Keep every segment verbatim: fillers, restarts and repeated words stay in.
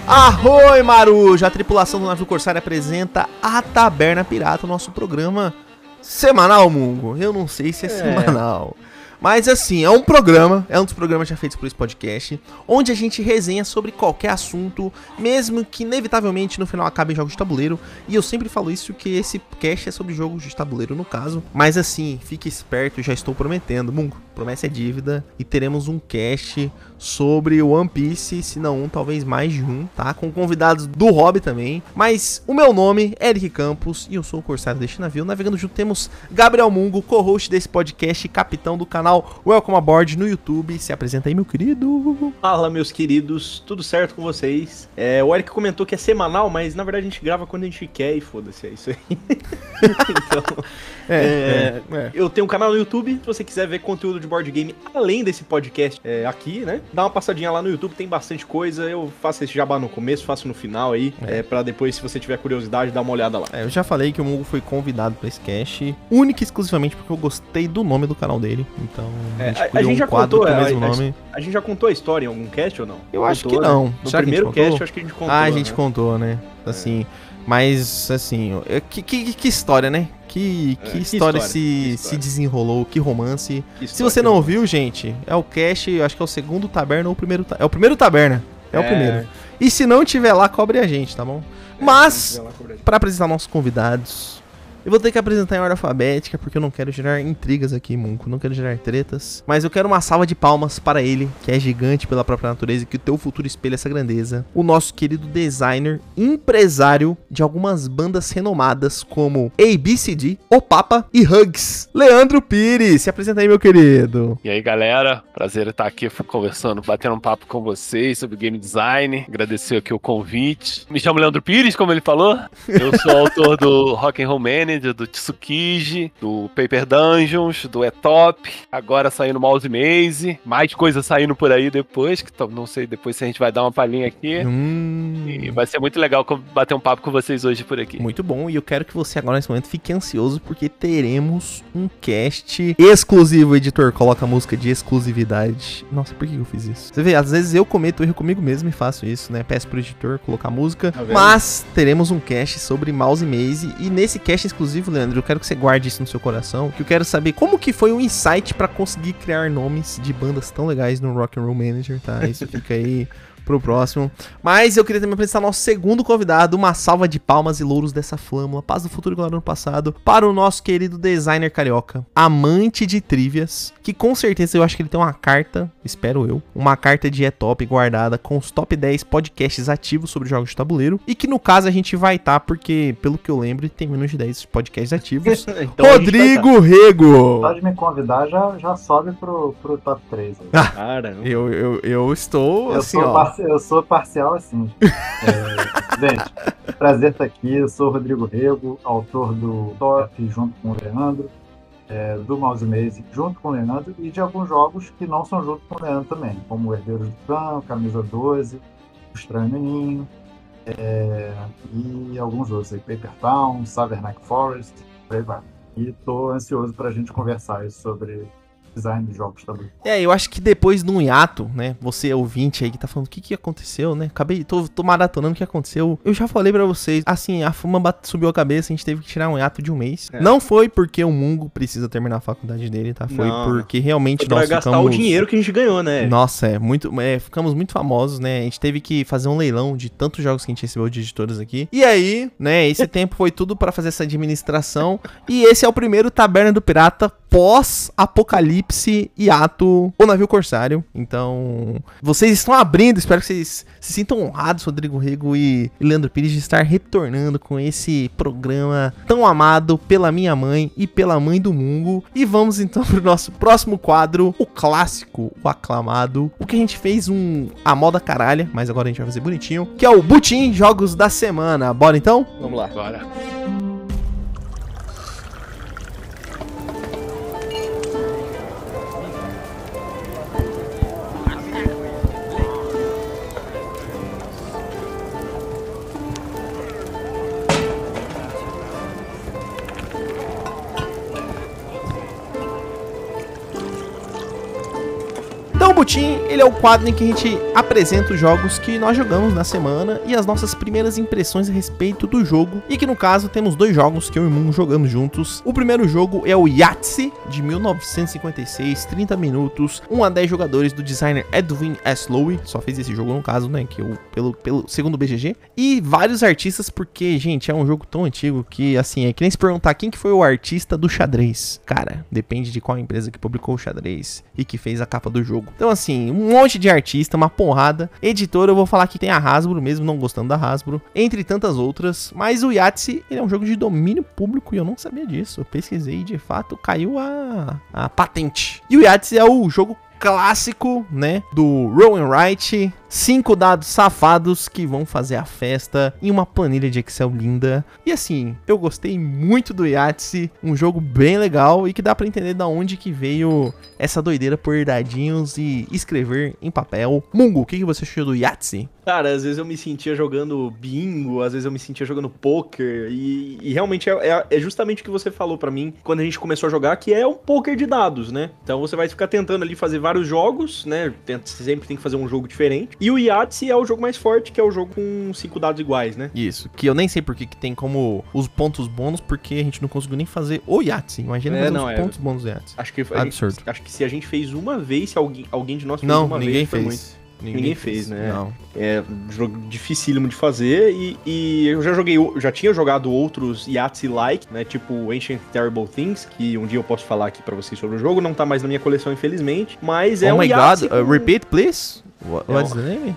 Arroi, Marujo! A tripulação do navio Corsário apresenta a Taberna Pirata, o nosso programa semanal, Mungo. Eu não sei se é, é semanal. Mas assim, é um programa, é um dos programas já feitos por esse podcast, onde a gente resenha sobre qualquer assunto, mesmo que inevitavelmente no final acabe em jogos de tabuleiro. E eu sempre falo isso, que esse cast é sobre jogos de tabuleiro no caso. Mas assim, fique esperto, já estou prometendo, Mungo, promessa é dívida. E teremos um cast sobre One Piece, se não um, talvez mais de um, tá? Com convidados do hobby também. Mas o meu nome é Eric Campos e eu sou o Corsário deste navio. Navegando junto temos Gabriel Mungo, co-host desse podcast e capitão do canal Welcome Aboard no YouTube. Se apresenta aí, meu querido. Fala, meus queridos, tudo certo com vocês? É, o Eric comentou que é semanal, mas na verdade a gente grava quando a gente quer e foda-se, é isso aí. Então, é, é, é. Eu tenho um canal no YouTube, se você quiser ver conteúdo de board game além desse podcast é, aqui, né? Dá uma passadinha lá no YouTube, tem bastante coisa. Eu faço esse jabá no começo, faço no final aí, é. É, pra depois, se você tiver curiosidade, dar uma olhada lá. É, eu já falei que o Mungo foi convidado pra esse cast, única e exclusivamente porque eu gostei do nome do canal dele. Então, é, a gente, a, a gente um já contou a, mesmo a, nome. A, a gente já contou a história em algum cast ou não? Eu acho contou, que não. Né? No Será primeiro que a gente cast, eu acho que a gente contou. Ah, a gente né? contou, né? Assim, é. Mas, assim, que, que, que história, né? Que, que, é, que história, história, se, que história se desenrolou, que romance. Que se você não ouviu, gente, é o cast, eu acho que é o segundo taberna ou o primeiro taberna. É o primeiro taberna. É, é o primeiro. E se não tiver lá, cobre a gente, tá bom? É, Mas, para apresentar nossos convidados, eu vou ter que apresentar em ordem alfabética, porque eu não quero gerar intrigas aqui, Munco. Não quero gerar tretas. Mas eu quero uma salva de palmas para ele, que é gigante pela própria natureza e que o teu futuro espelha essa grandeza. O nosso querido designer, empresário de algumas bandas renomadas, como A B C D, O Papa e Hugs, Leandro Pires. Se apresenta aí, meu querido. E aí, galera. Prazer estar aqui conversando, batendo um papo com vocês sobre game design. Agradecer aqui o convite. Me chamo Leandro Pires, como ele falou. Eu sou autor do Rock and Roll Manager, do Tsukiji, do Paper Dungeons, do E-Top, agora saindo Mouse Maze, mais coisas saindo por aí depois, que não sei depois se a gente vai dar uma palhinha aqui. Hum. E vai ser muito legal bater um papo com vocês hoje por aqui. Muito bom, e eu quero que você agora nesse momento fique ansioso, porque teremos um cast exclusivo. O editor coloca a música de exclusividade. Nossa, por que eu fiz isso? Você vê, às vezes eu cometo erro comigo mesmo e faço isso, né? Peço pro editor colocar a música, tá, mas teremos um cast sobre Mouse Maze, e nesse cast exclusivo, Leandro, eu quero que você guarde isso no seu coração, que eu quero saber como que foi o insight pra conseguir criar nomes de bandas tão legais no Rock and Roll Manager, tá? Isso fica aí pro próximo. Mas eu queria também apresentar nosso segundo convidado, uma salva de palmas e louros dessa flâmula, paz do futuro e glória no passado, para o nosso querido designer carioca, amante de trivias, que com certeza eu acho que ele tem uma carta, espero eu, uma carta de E-Top guardada com os top dez podcasts ativos sobre jogos de tabuleiro, e que no caso a gente vai estar, tá, porque pelo que eu lembro tem menos de dez podcasts ativos. Então Rodrigo Rego! Pode me convidar, já, já sobe pro, pro top três. Cara, eu, eu, eu estou eu assim, ó. Eu sou parcial assim. É, gente, prazer estar aqui. Eu sou o Rodrigo Rego, autor do Top junto com o Leandro, é, do Mouse Maze junto com o Leandro, e de alguns jogos que não são junto com o Leandro também, como o Herdeiros do Trono, Camisa doze, O Estranho Menino, é, e alguns outros aí, Paper Town, Savernake Forest, por aí vai. E tô ansioso pra gente conversar aí sobre design de jogos também. É, eu acho que depois de um hiato, né, você ouvinte aí que tá falando o que que aconteceu, né, acabei, tô, tô maratonando o que aconteceu, eu já falei pra vocês, assim, a fuma bate, subiu a cabeça, a gente teve que tirar um hiato de um mês, é. Não foi porque o Mungo precisa terminar a faculdade dele, tá, foi não, porque realmente foi nós ficamos... gastar o dinheiro que a gente ganhou, né? Nossa, é, muito, é, ficamos muito famosos, né, a gente teve que fazer um leilão de tantos jogos que a gente recebeu de editoras aqui, e aí, né, esse tempo foi tudo pra fazer essa administração, e esse é o primeiro Taberna do Pirata pós-apocalipse hiato o navio Corsário. Então, vocês estão abrindo, espero que vocês se sintam honrados, Rodrigo Rego e Leandro Pires, de estar retornando com esse programa tão amado pela minha mãe e pela mãe do Mungo. E vamos então pro nosso próximo quadro, o clássico, o aclamado, o que a gente fez um a moda caralha, mas agora a gente vai fazer bonitinho, que é o Butim Jogos da Semana. Bora então? Vamos lá. Bora. Jabutim, ele é o quadro em que a gente apresenta os jogos que nós jogamos na semana e as nossas primeiras impressões a respeito do jogo. E que no caso temos dois jogos que eu e o Moon jogamos juntos. O primeiro jogo é o Yahtzee, de mil novecentos e cinquenta e seis, trinta minutos, um a dez jogadores do designer Edwin S. Lowe. Só fez esse jogo no caso, né, que eu, pelo, pelo segundo o B G G. E vários artistas, porque, gente, é um jogo tão antigo que, assim, é que nem se perguntar quem que foi o artista do xadrez. Cara, depende de qual empresa que publicou o xadrez e que fez a capa do jogo. Então, assim, um monte de artista, uma porrada. Editora, eu vou falar que tem a Hasbro, mesmo não gostando da Hasbro, entre tantas outras. Mas o Yahtzee, ele é um jogo de domínio público e eu não sabia disso. Eu pesquisei e, de fato, caiu a, a patente. E o Yahtzee é o jogo clássico, né, do Roll and Write, cinco dados safados que vão fazer a festa em uma planilha de Excel linda. E assim, eu gostei muito do Yahtzee, um jogo bem legal e que dá pra entender da onde que veio essa doideira por dadinhos e escrever em papel. Mungo, o que, que você achou do Yahtzee? Cara, às vezes eu me sentia jogando bingo, às vezes eu me sentia jogando poker, e, e realmente é, é, é justamente o que você falou pra mim quando a gente começou a jogar, que é um poker de dados, né? Então você vai ficar tentando ali fazer vários jogos, né? Tenta, sempre tem que fazer um jogo diferente. E o Yahtzee é o jogo mais forte, que é o jogo com cinco dados iguais, né? Isso, que eu nem sei porque que tem como os pontos bônus, porque a gente não conseguiu nem fazer o Yahtzee. Imagina é, fazer não, os é, pontos bônus do Yahtzee. Acho que, absurdo. Gente, acho que se a gente fez uma vez, se alguém, alguém de nós fez não, uma ninguém vez, fez. foi muito. Ninguém, Ninguém fez, fez, né? Não. É um jogo dificílimo de fazer e, e eu já joguei, já tinha jogado outros Yahtzee-like, né? Tipo Ancient Terrible Things, que um dia eu posso falar aqui pra vocês sobre o jogo, não tá mais na minha coleção, infelizmente, mas é oh um my Yahtzee God, uh, com... repeat, please? What, é what's um... the name?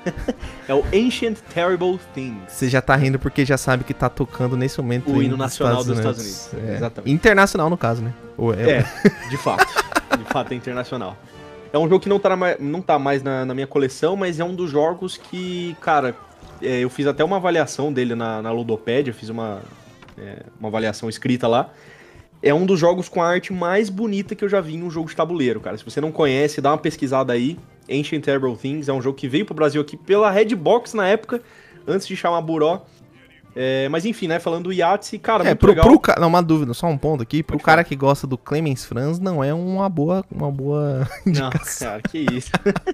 É o Ancient Terrible Things. Você já tá rindo porque já sabe que tá tocando nesse momento o hino nacional dos Estados Unidos. Estados Unidos. É. Exatamente. Internacional, no caso, né? Ou é, é de fato. De fato, é internacional. É um jogo que não tá, não tá mais na, na minha coleção, mas é um dos jogos que, cara, é, eu fiz até uma avaliação dele na, na Ludopédia, fiz uma, é, uma avaliação escrita lá. É um dos jogos com a arte mais bonita que eu já vi em um jogo de tabuleiro, cara. Se você não conhece, dá uma pesquisada aí. Ancient Terrible Things é um jogo que veio pro Brasil aqui pela Redbox na época, antes de chamar Buró. É, mas enfim, né, falando do Yahtzee, cara, é, muito pro, legal. Pro ca... Não, uma dúvida, só um ponto aqui. Pro Pode cara falar. que gosta do Clemens Franz, não é uma boa, uma boa indicação. Não, cara, que isso.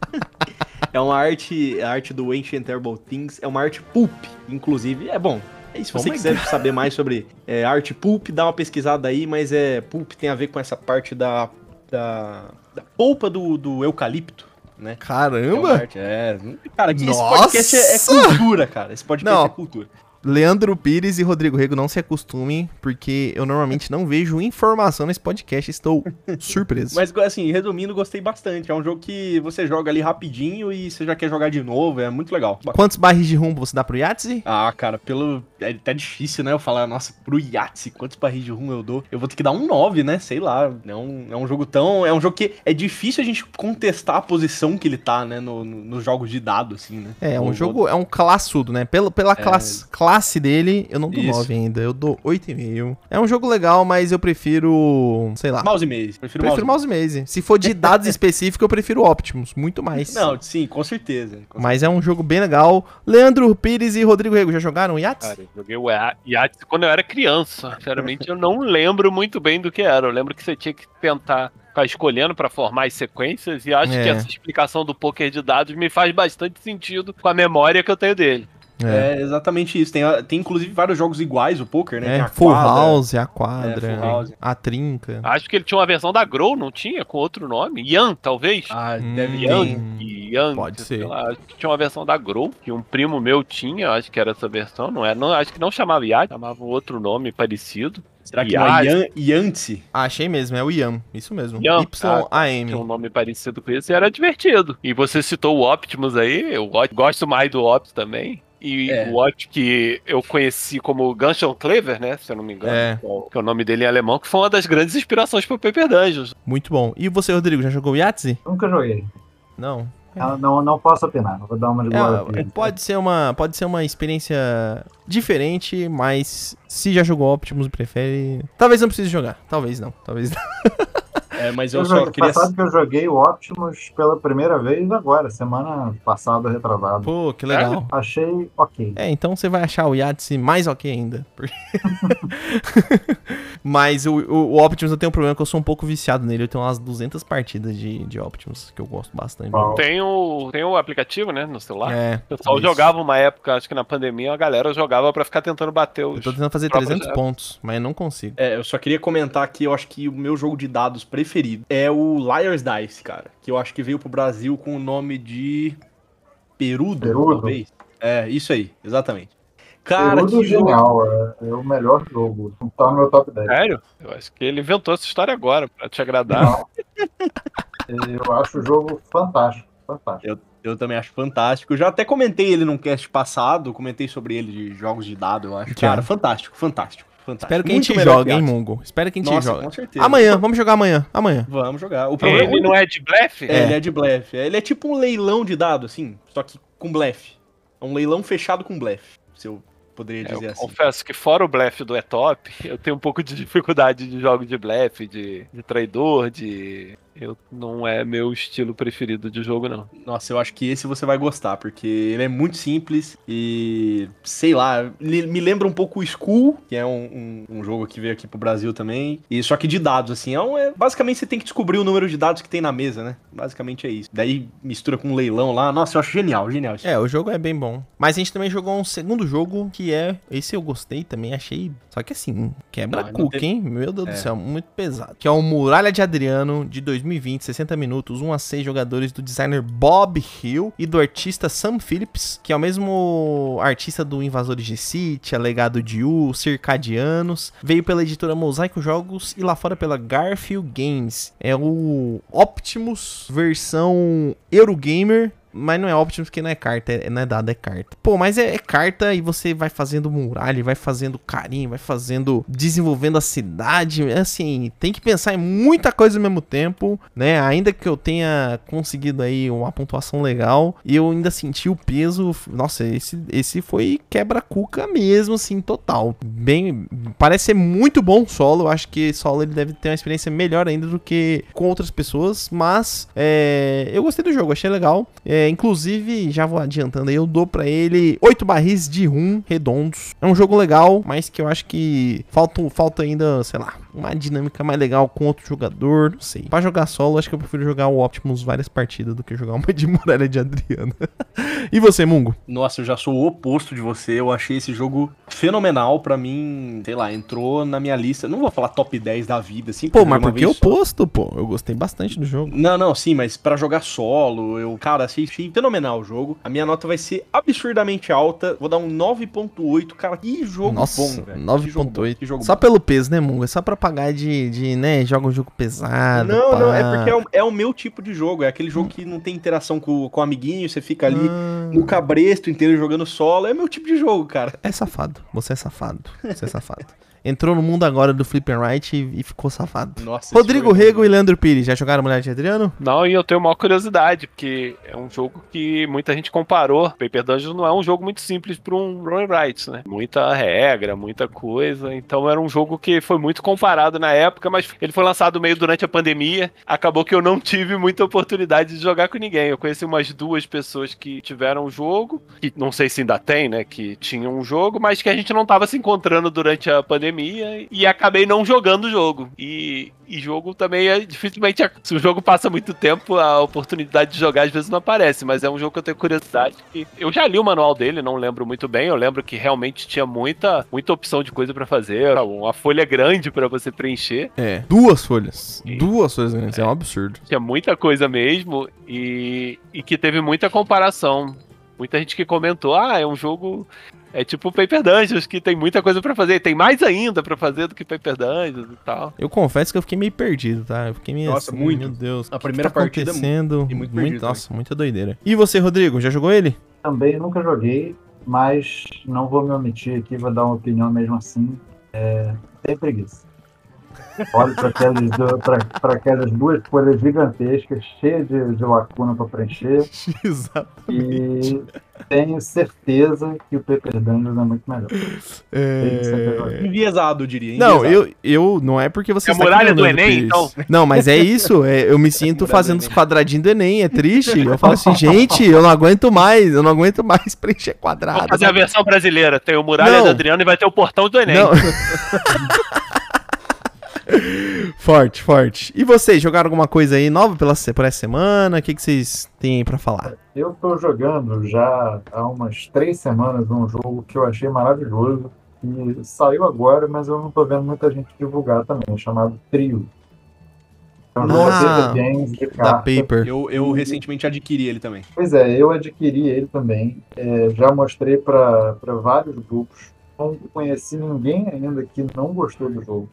É uma arte, a arte do Ancient Terrible Things, é uma arte pulp, inclusive, é bom. E se você oh quiser God. saber mais sobre é, arte pulp, dá uma pesquisada aí, mas é pulp tem a ver com essa parte da, da, da polpa do, do eucalipto, né? Caramba! É, arte, é, cara, esse podcast é, é cultura, cara. Esse podcast não. é cultura. Leandro Pires e Rodrigo Rego, não se acostumem, porque eu normalmente não vejo informação nesse podcast, estou surpreso. Mas, assim, resumindo, gostei bastante. É um jogo que você joga ali rapidinho e você já quer jogar de novo, é muito legal. Quantos barris de rum você dá pro Yahtzee? Ah, cara, pelo... é até difícil, né, eu falar, nossa, pro Yahtzee, quantos barris de rum eu dou? Eu vou ter que dar um nove, né, sei lá. É um, é um jogo tão... É um jogo que é difícil a gente contestar a posição que ele tá, né, no, no, nos jogos de dado, assim, né. É, um jogo, vou... é um classudo, né, pela, pela é... classe... classe dele, eu não dou nove ainda, eu dou oito e meio. É um jogo legal, mas eu prefiro, sei lá. Mouse Maze. Prefiro, prefiro Mouse Maze. Se for de dados específicos, eu prefiro Optimus, muito mais. Não, sim, com certeza. Com mas certeza. É um jogo bem legal. Leandro Pires e Rodrigo Rego, já jogaram Yahtzee? Cara, eu joguei o Yahtzee quando eu era criança. Sinceramente, eu não lembro muito bem do que era. Eu lembro que você tinha que tentar ficar escolhendo pra formar as sequências, e acho é. que essa explicação do poker de dados me faz bastante sentido com a memória que eu tenho dele. É. é exatamente isso. Tem, tem inclusive vários jogos iguais, o poker, né? É, a Full quadra, House, a quadra, é, Full House. A trinca. Acho que ele tinha uma versão da Grow, não tinha? Com outro nome? Yan, talvez? Ah, deve Yan, Yan, Pode ser. Lá, acho que tinha uma versão da Grow, que um primo meu tinha, acho que era essa versão. Não era, não, acho que não chamava Yahtzee, chamava outro nome parecido. Será que não é Yahtzee? Ah, achei mesmo, é o Yam, isso mesmo. Yam, Y A M. Tinha um nome parecido com esse e era divertido. E você citou o Optimus aí, eu gosto mais do Optimus também. E é. o Optimus que eu conheci como Gunshot Clever, né, se eu não me engano, é. que é o nome dele em alemão, que foi uma das grandes inspirações pro Paper Dungeons. Muito bom. E você, Rodrigo, já jogou Yahtzee? Nunca joguei. Não. Eu não, não posso opinar, vou dar uma de glória. É, pode ser uma, pode ser uma experiência diferente, mas se já jogou Optimus e prefere, talvez não precise jogar. Talvez não, talvez não. É, mas eu, eu só joguei, queria... Passado que eu joguei o Optimus pela primeira vez agora, semana passada, retrasada. Pô, que legal. É? Achei ok. É, então você vai achar o Yahtzee mais ok ainda. Porque... Mas o, o, o Optimus eu tenho um problema que eu sou um pouco viciado nele. Eu tenho umas duzentas partidas de, de Optimus, que eu gosto bastante. Tem o, tem o aplicativo, né, no celular. É. O pessoal isso. jogava uma época, acho que na pandemia, a galera jogava pra ficar tentando bater os... Eu tô tentando fazer trezentos pontos, mas não consigo. É, eu só queria comentar que eu acho que o meu jogo de dados preferido é o Liar's Dice, cara. Que eu acho que veio pro Brasil com o nome de Perudo, Perudo. talvez. É, isso aí, exatamente. Cara, Perudo que jogo... genial, é, é o melhor jogo. Tá no meu top dez. Sério? Eu acho que ele inventou essa história agora, pra te agradar. Não. Eu acho o jogo fantástico, fantástico. Eu, eu também acho fantástico. Eu já até comentei ele num cast passado, comentei sobre ele de jogos de dado, eu acho. Já. Cara, fantástico, fantástico. Fantástico. Espero que Muito a gente melhor jogue, que hein, Yahtzee. Mungo? Espero que a gente Nossa, jogue. com certeza. Amanhã, vamos jogar amanhã. Amanhã. Vamos jogar. O problema Ele não é de blefe? É, ele é de blefe. Ele é tipo um leilão de dado, assim, só que com blefe. É um leilão fechado com blefe, se eu poderia É, dizer eu assim. confesso que fora o blefe do E-Top, eu tenho um pouco de dificuldade de jogo de blefe, de, de traidor, de... Eu, não é meu estilo preferido de jogo, não. Nossa, eu acho que esse você vai gostar, porque ele é muito simples e, sei lá, me lembra um pouco o Skull, que é um, um, um jogo que veio aqui pro Brasil também, e só que de dados, assim, é, um, é basicamente você tem que descobrir o número de dados que tem na mesa, né? Basicamente é isso. Daí mistura com um leilão lá, nossa, eu acho genial, genial. Isso. É, o jogo é bem bom. Mas a gente também jogou um segundo jogo, que é... Esse eu gostei também, achei... Só que assim, quebra Não, cuca, teve... hein? Meu Deus é. do céu, muito pesado. Que é o Muralha de Adriano, de dois mil e vinte, sessenta minutos, um a seis jogadores, do designer Bob Hill e do artista Sam Phillips, que é o mesmo artista do Invasores de City, Legado de U, Circadianos. Veio pela editora Mosaico Jogos e lá fora pela Garfield Games. É o Optimus versão Eurogamer. Mas não é Optimus porque não é carta, é, não é dado, é carta. Pô, mas é, é carta e você vai fazendo muralha, vai fazendo carinho, vai fazendo, desenvolvendo a cidade. Assim, tem que pensar em muita coisa ao mesmo tempo, né? Ainda que eu tenha conseguido aí uma pontuação legal, e eu ainda senti o peso. Nossa, esse, esse foi quebra-cuca mesmo, assim, total. Bem, parece ser muito bom solo. Eu acho que solo ele deve ter uma experiência melhor ainda do que com outras pessoas. Mas é, eu gostei do jogo, achei legal. É, inclusive, já vou adiantando aí, eu dou pra ele oito barris de rum redondos. É um jogo legal, mas que eu acho que falta, falta ainda, sei lá, uma dinâmica mais legal com outro jogador, não sei. Pra jogar solo, acho que eu prefiro jogar o Optimus várias partidas do que jogar uma de Muralha de Adriano. E você, Mungo? Nossa, eu já sou o oposto de você. Eu achei esse jogo fenomenal. Pra mim, sei lá, entrou na minha lista. Não vou falar top dez da vida, assim. Pô, mas por que oposto, pô? Eu gostei bastante do jogo. Não, não, sim, mas pra jogar solo, eu, cara, achei fenomenal o jogo. A minha nota vai ser absurdamente alta. Vou dar um nove ponto oito. Cara, que jogo Nossa, bom, velho. nove ponto oito. Só bom. pelo peso, né, Mungo? É só pra pagar de, de né, joga um jogo pesado. Não, pá. não, é porque é o, é o meu tipo de jogo. É aquele jogo que não tem interação com, com o amiguinho, você fica ali Ah. no cabresto inteiro jogando solo. É meu tipo de jogo, cara. É safado. Você é safado. Você é safado. Entrou no mundo agora do Flip and Right e, e ficou safado. Nossa, Rodrigo Rego e Leandro Pires, já jogaram Mulher de Adriano? Não, e eu tenho uma curiosidade, porque é um jogo que muita gente comparou. Paper Dungeon não é um jogo muito simples para um Roll and Write, né? Muita regra, muita coisa. Então era um jogo que foi muito comparado na época, mas ele foi lançado meio durante a pandemia. Acabou que eu não tive muita oportunidade de jogar com ninguém. Eu conheci umas duas pessoas que tiveram o jogo, que não sei se ainda tem, né? Que tinham um jogo, mas que a gente não estava se encontrando durante a pandemia. E acabei não jogando o jogo. E, e jogo também é dificilmente. Se o jogo passa muito tempo, a oportunidade de jogar às vezes não aparece. Mas é um jogo que eu tenho curiosidade. Que eu já li o manual dele, não lembro muito bem. Eu lembro que realmente tinha muita, muita opção de coisa pra fazer. Uma folha grande pra você preencher. É, duas folhas. E... Duas folhas grandes, é. é um absurdo. Tinha muita coisa mesmo. E, e que teve muita comparação. Muita gente que comentou: ah, é um jogo. É tipo Paper Dungeons, que tem muita coisa pra fazer. Tem mais ainda pra fazer do que Paper Dungeons e tal. Eu confesso que eu fiquei meio perdido, tá? Eu fiquei meio Nossa, assim, muito. Meu Deus. A que primeira que tá partida acontecendo? muito, muito, muito perdido, Nossa, muita doideira. E você, Rodrigo, já jogou ele? Também nunca joguei, mas não vou me omitir aqui, vou dar uma opinião mesmo assim. É... Tem preguiça. Olho para aquelas, para aquelas duas folhas gigantescas, cheias de, de lacuna para preencher. Exatamente. E tenho certeza que o Paper Dungeons é muito melhor. É... Enviesado, diria. Não, eu, eu não é porque você é a muralha do Enem, então. Não, mas é isso. É, eu me sinto fazendo os quadradinhos do Enem. É triste. Eu falo assim, gente, eu não aguento mais. Eu não aguento mais preencher quadrado. Vamos fazer a versão brasileira. Tem o Muralha não. do Adriano e vai ter o Portão do Enem. Não. Forte, forte. E vocês, jogaram alguma coisa aí nova pela, por essa semana? O que, que vocês têm aí pra falar? Eu tô jogando já há umas três semanas um jogo que eu achei maravilhoso. E saiu agora, mas eu não tô vendo muita gente divulgar também, chamado Trio. É um jogo Ah, de games de da carta. Paper. Eu, eu recentemente adquiri ele também. Pois é, eu adquiri ele também. É, já mostrei para vários grupos. Não conheci ninguém ainda que não gostou do jogo.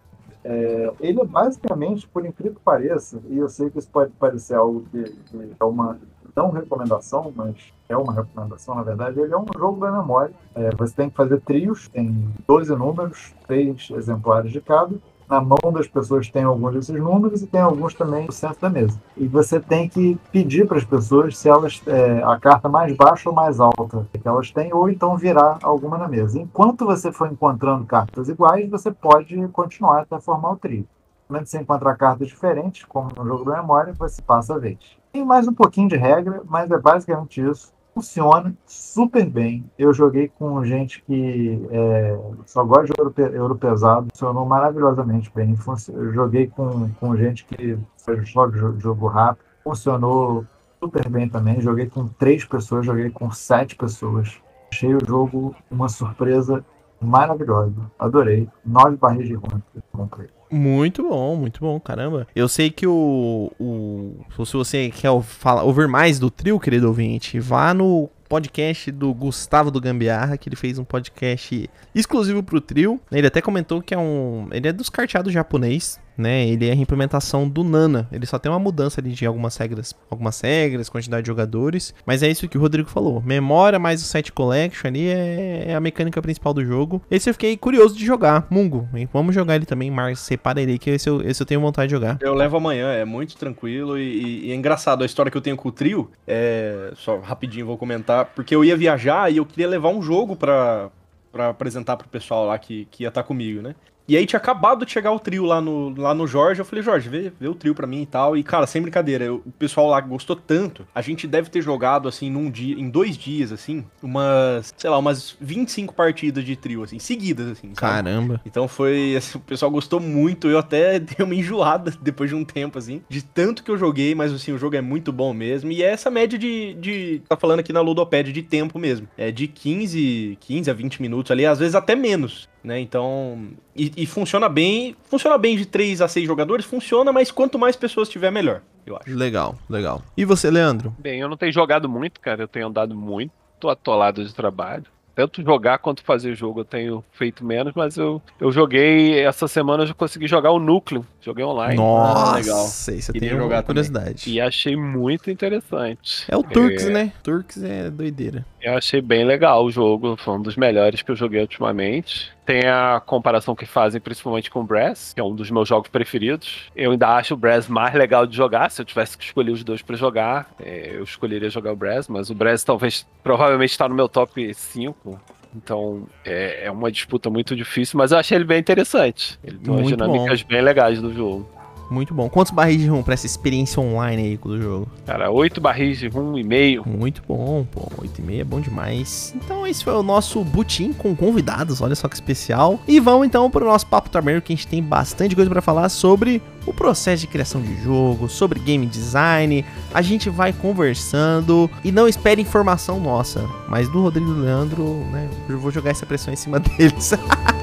É, ele é basicamente, por incrível que pareça, e eu sei que isso pode parecer algo que, que é uma não recomendação, mas é uma recomendação na verdade, ele é um jogo da memória. É, você tem que fazer trios, tem doze números, três exemplares de cada. Na mão das pessoas tem alguns desses números e tem alguns também no centro da mesa. E você tem que pedir para as pessoas se elas é, a carta mais baixa ou mais alta que elas têm, ou então virar alguma na mesa. Enquanto você for encontrando cartas iguais, você pode continuar até formar o trio. Quando você encontrar cartas diferentes, como no jogo da memória, você passa a vez. Tem mais um pouquinho de regra, mas é basicamente isso. Funciona super bem. Eu joguei com gente que é, só gosta de euro, euro pesado. Funcionou maravilhosamente bem. Eu joguei com, com gente que fez só jogo rápido. Funcionou super bem também. Joguei com três pessoas, joguei com sete pessoas. Achei o jogo uma surpresa maravilhosa. Adorei. Nove barris de rum que eu comprei. Muito bom, muito bom, caramba. Eu sei que o, o se você quer falar, ouvir mais do trio, querido ouvinte, vá no podcast do Gustavo do Gambiarra, que ele fez um podcast exclusivo pro trio. Ele até comentou que é um... Ele é dos carteados japonês, né? Ele é a implementação do Nana. Ele só tem uma mudança ali de algumas regras, algumas regras, quantidade de jogadores. Mas é isso que o Rodrigo falou. Memória mais o Set Collection ali é, é a mecânica principal do jogo. Esse eu fiquei curioso de jogar. Mungo, vamos jogar ele também, Marcos. Separa ele que esse eu, esse eu tenho vontade de jogar. Eu levo amanhã, é muito tranquilo e, e é engraçado. A história que eu tenho com o trio, é... só rapidinho vou comentar, porque eu ia viajar e eu queria levar um jogo pra, pra apresentar pro pessoal lá que, que ia estar comigo, né? E aí tinha acabado de chegar o trio lá no, lá no Jorge, eu falei, Jorge, vê, vê o trio pra mim e tal. E, cara, sem brincadeira, eu, o pessoal lá gostou tanto, a gente deve ter jogado, assim, num dia, em dois dias, assim, umas, sei lá, umas vinte e cinco partidas de trio, assim, seguidas, assim, sabe? Caramba. Então foi, assim, o pessoal gostou muito, eu até dei uma enjoada depois de um tempo, assim, de tanto que eu joguei, mas, assim, o jogo é muito bom mesmo. E é essa média de, de tá falando aqui na Ludopad, de tempo mesmo, é de quinze, quinze a vinte minutos ali, às vezes até menos. Né, então, e, e funciona bem, funciona bem de três a seis jogadores, funciona, mas quanto mais pessoas tiver, melhor, eu acho. Legal, legal. E você, Leandro? Bem, eu não tenho jogado muito, cara, eu tenho andado muito atolado de trabalho. Tanto jogar quanto fazer jogo eu tenho feito menos, mas eu, eu joguei, essa semana eu já consegui jogar o Núcleo, joguei online. Nossa, ah, legal. Isso eu Queria tenho jogar curiosidade. E achei muito interessante. É o Turks, é... né? Turks é doideira. Eu achei bem legal o jogo, foi um dos melhores que eu joguei ultimamente. Tem a comparação que fazem principalmente com o Brass, que é um dos meus jogos preferidos. Eu ainda acho o Brass mais legal de jogar. Se eu tivesse que escolher os dois pra jogar, é, eu escolheria jogar o Brass, mas o Brass talvez, provavelmente está no meu top cinco. Então é, é uma disputa muito difícil, mas eu achei ele bem interessante. Ele tem umas Muito dinâmicas bom. bem legais do jogo. Muito bom. Quantos barris de rum pra essa experiência online aí do jogo? Cara, oito barris de rum e meio. Muito bom, pô. oito e meio é bom demais. Então esse foi o nosso butim com convidados, olha só que especial. E vamos então pro nosso Papo Taberneiro, que a gente tem bastante coisa pra falar sobre o processo de criação de jogo, sobre game design. A gente vai conversando e não espere informação nossa, mas do Rodrigo e do Leandro, né? Eu vou jogar essa pressão em cima deles.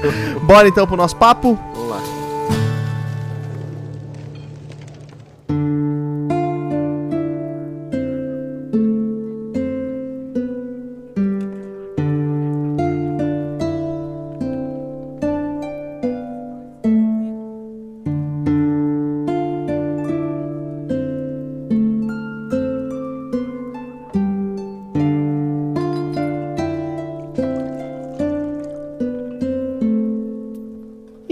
Bora então pro nosso papo? Vamos lá.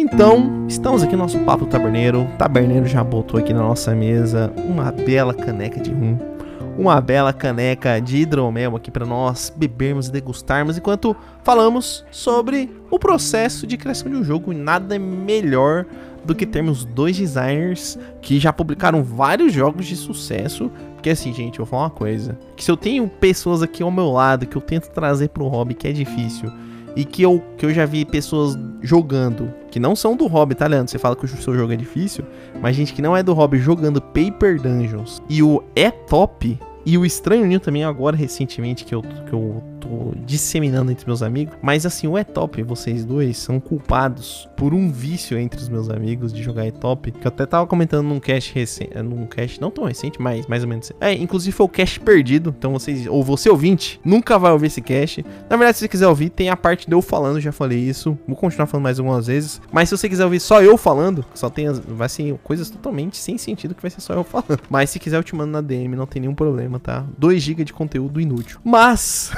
Então, estamos aqui no nosso Papo Taberneiro. O Taberneiro já botou aqui na nossa mesa uma bela caneca de rum, uma bela caneca de hidromel aqui para nós bebermos e degustarmos enquanto falamos sobre o processo de criação de um jogo. E nada melhor do que termos dois designers que já publicaram vários jogos de sucesso. Porque assim, gente, eu vou falar uma coisa, que se eu tenho pessoas aqui ao meu lado que eu tento trazer pro hobby, que é difícil, e que eu, que eu já vi pessoas jogando, que não são do hobby, tá, Leandro? Você fala que o seu jogo é difícil, mas gente que não é do hobby jogando Paper Dungeons, e o É Top, e o Estranho Ninho também agora recentemente, que eu, que eu tô disseminando entre meus amigos. Mas assim, o É Top, vocês dois são culpados por um vício entre os meus amigos de jogar É Top, que eu até tava comentando num cast recente, num cast não tão recente, mas mais ou menos. É, inclusive foi o cast perdido, então vocês, ou você ouvinte, nunca vai ouvir esse cast. Na verdade, se você quiser ouvir, tem a parte de eu falando, já falei isso, vou continuar falando mais algumas vezes. Mas se você quiser ouvir só eu falando, só tem as, vai ser coisas totalmente sem sentido que vai ser só eu falando. Mas se quiser eu te mando na D M, não tem nenhum problema, tá? dois gigas de conteúdo inútil. Mas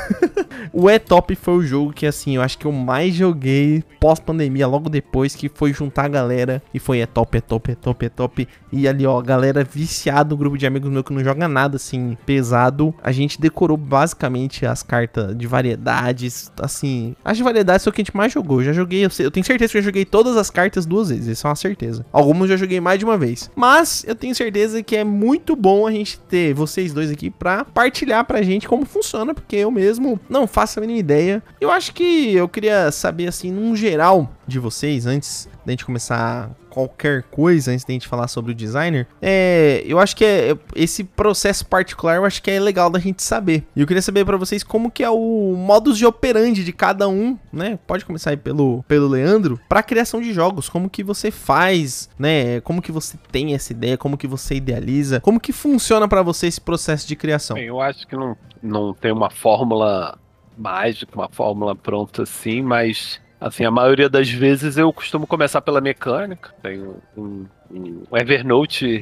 o É Top foi o jogo que, assim, eu acho que eu mais joguei pós-pandemia, logo depois, que foi juntar a galera e foi É Top, É Top, É Top, É Top. E ali, ó, a galera viciada, um grupo de amigos meu que não joga nada, assim, pesado. A gente decorou basicamente as cartas de variedades, assim, as de variedades são o que a gente mais jogou. Eu já joguei, eu, sei, eu tenho certeza que eu já joguei todas as cartas duas vezes, isso é uma certeza. Algumas eu já joguei mais de uma vez. Mas eu tenho certeza que é muito bom a gente ter vocês dois aqui pra partilhar pra gente como funciona, porque eu mesmo não faço a mínima ideia. Eu acho que eu queria saber, assim, num geral de vocês, antes da gente começar qualquer coisa, antes da gente falar sobre o designer, é, eu acho que é, esse processo particular, eu acho que é legal da gente saber. E eu queria saber pra vocês como que é o modus de operandi de cada um, né? Pode começar aí pelo, pelo Leandro, pra criação de jogos, como que você faz, né? Como que você tem essa ideia, como que você idealiza, como que funciona pra você esse processo de criação? Bem, eu acho que não, não tem uma fórmula mágica, uma fórmula pronta assim, mas assim, a maioria das vezes eu costumo começar pela mecânica. Tenho um, um, um Evernote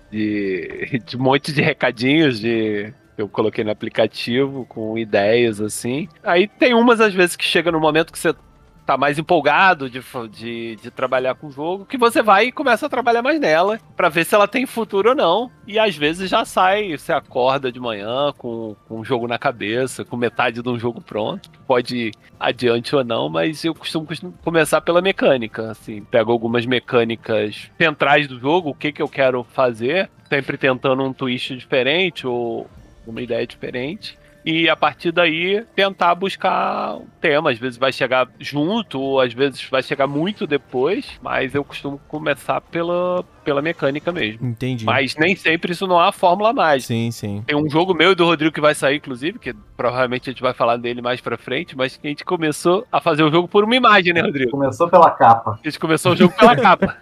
de, de um monte de recadinhos de, que eu coloquei no aplicativo com ideias assim. Aí tem umas às vezes que chega no momento que você tá mais empolgado de, de, de trabalhar com o jogo, que você vai e começa a trabalhar mais nela pra ver se ela tem futuro ou não. E às vezes já sai, você acorda de manhã com, com um jogo na cabeça, com metade de um jogo pronto. Pode ir adiante ou não, mas eu costumo, costumo começar pela mecânica. Assim, pego algumas mecânicas centrais do jogo, o que, que eu quero fazer, sempre tentando um twist diferente ou uma ideia diferente. E a partir daí tentar buscar um tema. Às vezes vai chegar junto, ou às vezes vai chegar muito depois, mas eu costumo começar pela, pela mecânica mesmo. Entendi. Mas nem sempre isso não há fórmula mágica. Sim, sim. Tem um jogo meu e do Rodrigo que vai sair, inclusive, que provavelmente a gente vai falar dele mais pra frente, mas que a gente começou a fazer o jogo por uma imagem, né, Rodrigo? Começou pela capa. A gente começou o jogo pela capa.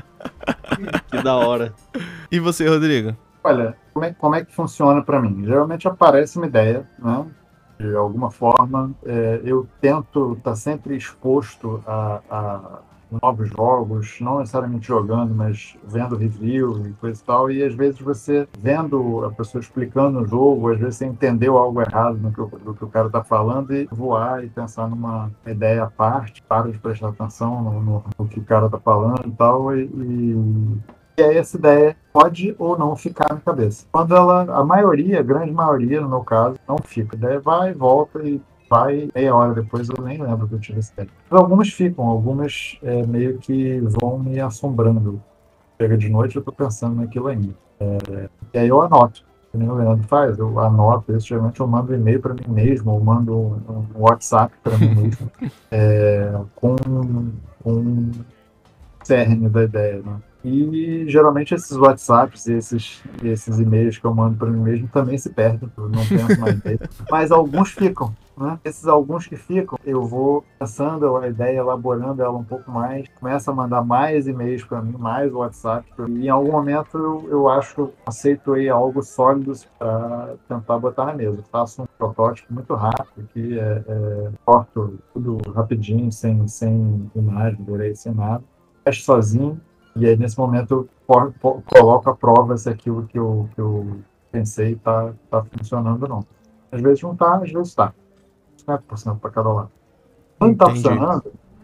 Que da hora. E você, Rodrigo? Olha, como é, como é que funciona para mim? Geralmente aparece uma ideia, né? De alguma forma, é, eu tento estar tá sempre exposto a, a novos jogos, não necessariamente jogando, mas vendo review e coisa e tal, e às vezes você vendo a pessoa explicando o jogo, às vezes você entendeu algo errado no que, o, do que o cara está falando e voar e pensar numa ideia à parte, para de prestar atenção no, no, no que o cara está falando e tal, e, e E aí essa ideia pode ou não ficar na cabeça. Quando ela, a maioria, a grande maioria, no meu caso, não fica. A ideia vai, volta e vai, meia hora depois eu nem lembro que eu tive essa ideia. Mas algumas ficam, algumas é, meio que vão me assombrando. Chega de noite eu estou pensando naquilo ainda. É, e aí eu anoto. Que nem o Leandro faz, eu anoto isso, geralmente eu mando um e-mail para mim mesmo, ou mando um, um WhatsApp para mim mesmo, é, com um cerne da ideia, né? E geralmente esses WhatsApps e esses, esses e-mails que eu mando para mim mesmo também se perdem, eu não penso mais neles. Mas alguns ficam, né? Esses alguns que ficam, eu vou pensando a ideia, elaborando ela um pouco mais, começo a mandar mais e-mails para mim, mais WhatsApp. E em algum momento eu, eu acho que eu aceito aí algo sólido para tentar botar na mesa. Faço um protótipo muito rápido, que é, é, corto tudo rapidinho, sem, sem imagem, direito, sem nada. Fecho sozinho. E aí, nesse momento, eu coloco a prova se aquilo que eu, que eu pensei está tá funcionando ou não. Às vezes não está, às vezes está. cinquenta por cento para cada lado. Quando está funcionando,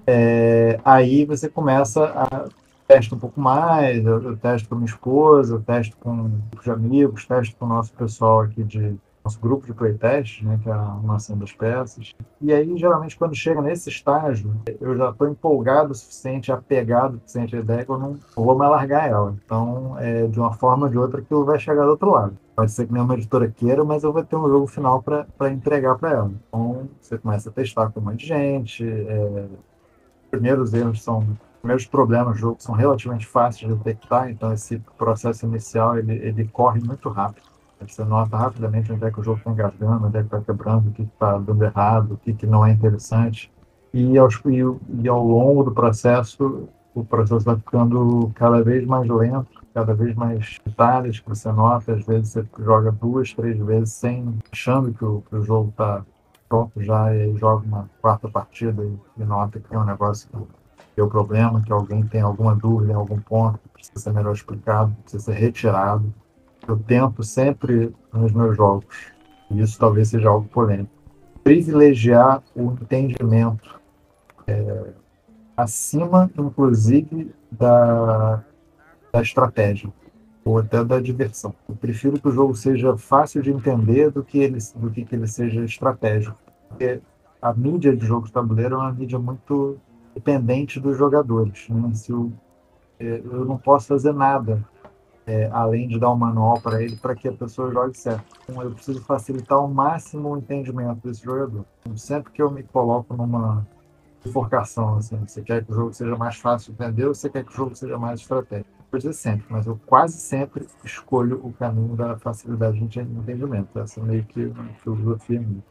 é, aí você começa a testar um pouco mais, eu, eu testo com minha esposa, eu testo com um grupo de amigos, testo com o nosso pessoal aqui de nosso grupo de playtest, né, que é a arrumação das peças. E aí, geralmente, quando chega nesse estágio, eu já estou empolgado o suficiente, apegado o suficiente à ideia, que eu não vou mais largar ela. Então, é, de uma forma ou de outra, aquilo vai chegar do outro lado. Pode ser que nenhuma editora queira, mas eu vou ter um jogo final para entregar para ela. Então, você começa a testar com um monte de gente. É, os primeiros erros são... Os primeiros problemas do jogo são relativamente fáceis de detectar, então esse processo inicial ele, ele corre muito rápido. Você nota rapidamente onde é que o jogo está engasgando, onde é que está quebrando, o que está dando errado, o que, que não é interessante. E, aos, e, e ao longo do processo, o processo vai ficando cada vez mais lento, cada vez mais detalhes que você nota. Às vezes você joga duas, três vezes sem achando que o, que o jogo está pronto já, e aí joga uma quarta partida e, e nota que é um negócio que deu problema, que alguém tem alguma dúvida em algum ponto, que precisa ser melhor explicado, precisa ser retirado. Eu tento sempre, nos meus jogos, e isso talvez seja algo polêmico, privilegiar o entendimento é, acima, inclusive, da, da estratégia, ou até da diversão. Eu prefiro que o jogo seja fácil de entender do que ele, do que, que ele seja estratégico. Porque a mídia de jogo de tabuleiro é uma mídia muito dependente dos jogadores. Né? Se eu, eu não posso fazer nada É, além de dar um manual para ele, para que a pessoa jogue certo. Então, eu preciso facilitar ao máximo o entendimento desse jogador. Então, sempre que eu me coloco numa bifurcação, assim, você quer que o jogo seja mais fácil de entender ou você quer que o jogo seja mais estratégico? Vou dizer sempre, mas eu quase sempre escolho o caminho da facilidade de entendimento. Essa é meio que uma filosofia minha.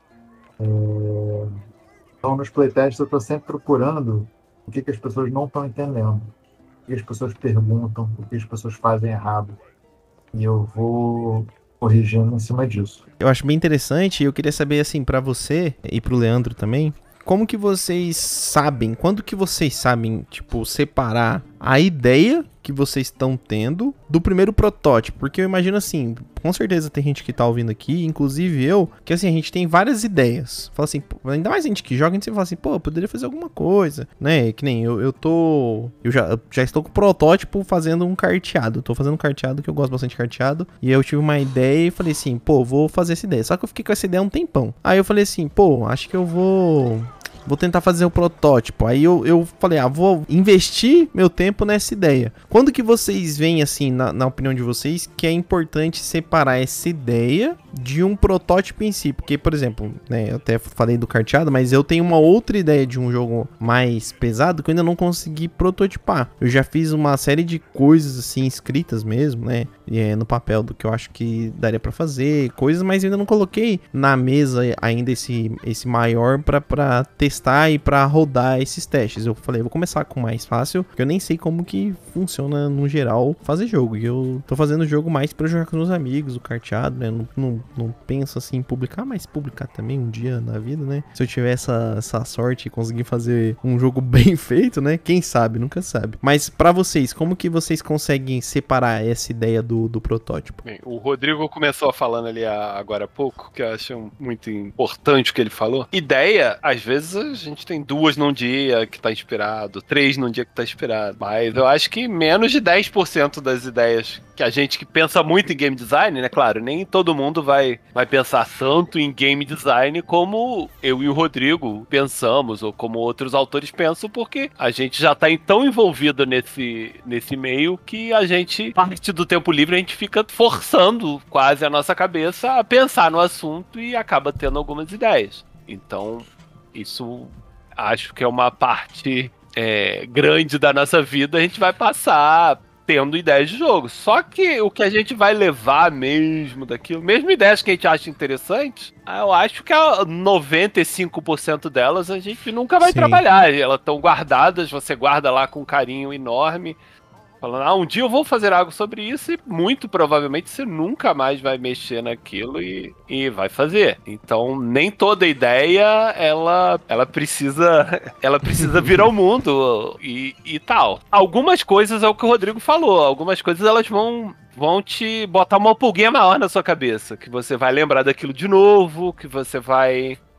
É... Então, nos playtests, eu estou sempre procurando o que, que as pessoas não estão entendendo. O que as pessoas perguntam, o que as pessoas fazem errado. E eu vou corrigindo em cima disso. Eu acho bem interessante e eu queria saber, assim, pra você e pro Leandro também, como que vocês sabem, quando que vocês sabem, tipo, separar a ideia que vocês estão tendo do primeiro protótipo? Porque eu imagino assim, com certeza tem gente que tá ouvindo aqui, inclusive eu, que assim, a gente tem várias ideias. Fala assim, pô, ainda mais gente que joga, a gente sempre fala assim, pô, eu poderia fazer alguma coisa, né? Que nem eu, eu tô, eu já, eu já estou com o protótipo fazendo um carteado, eu tô fazendo um carteado, que eu gosto bastante de carteado, e aí eu tive uma ideia e falei assim, pô, vou fazer essa ideia. Só que eu fiquei com essa ideia um tempão. Aí eu falei assim, pô, acho que eu vou... Vou tentar fazer o protótipo. Aí eu, eu falei, ah, vou investir meu tempo nessa ideia. Quando que vocês veem, assim, na, na opinião de vocês, que é importante separar essa ideia de um protótipo em si? Porque, por exemplo, né, eu até falei do carteado, mas eu tenho uma outra ideia de um jogo mais pesado que eu ainda não consegui prototipar. Eu já fiz uma série de coisas, assim, escritas mesmo, né, é, no papel do que eu acho que daria pra fazer, coisas, mas eu ainda não coloquei na mesa ainda esse, esse maior pra, pra testar e para rodar esses testes. Eu falei, vou começar com o mais fácil, porque eu nem sei como que funciona no geral fazer jogo. E eu tô fazendo o jogo mais para jogar com os meus amigos, o carteado, né? Não, não, não penso assim em publicar, mas publicar também um dia na vida, né? Se eu tiver essa, essa sorte e conseguir fazer um jogo bem feito, né? Quem sabe, nunca sabe. Mas para vocês, como que vocês conseguem separar essa ideia do, do protótipo? Bem, o Rodrigo começou falando ali agora há pouco, que eu acho muito importante o que ele falou. Ideia, às vezes, a gente tem duas num dia que tá inspirado, três num dia que tá inspirado. Mas eu acho que menos de dez por cento das ideias que a gente que pensa muito em game design, né? Claro, nem todo mundo vai, vai pensar tanto em game design como eu e o Rodrigo pensamos, ou como outros autores pensam, porque a gente já tá tão envolvido nesse, nesse meio que a gente, parte do tempo livre, a gente fica forçando quase a nossa cabeça a pensar no assunto e acaba tendo algumas ideias. Então, isso acho que é uma parte é, grande da nossa vida, a gente vai passar tendo ideias de jogo. Só que o que a gente vai levar mesmo daquilo, mesmo ideias que a gente acha interessantes, eu acho que a noventa e cinco por cento delas a gente nunca vai Sim. trabalhar. Elas estão guardadas, você guarda lá com um carinho enorme, falando, ah, um dia eu vou fazer algo sobre isso, e muito provavelmente você nunca mais vai mexer naquilo e, e vai fazer. Então, nem toda ideia, ela, ela precisa ela precisa vir ao mundo e, e tal. Algumas coisas é o que o Rodrigo falou, algumas coisas elas vão... vão te botar uma pulguinha maior na sua cabeça, que você vai lembrar daquilo de novo, que você vai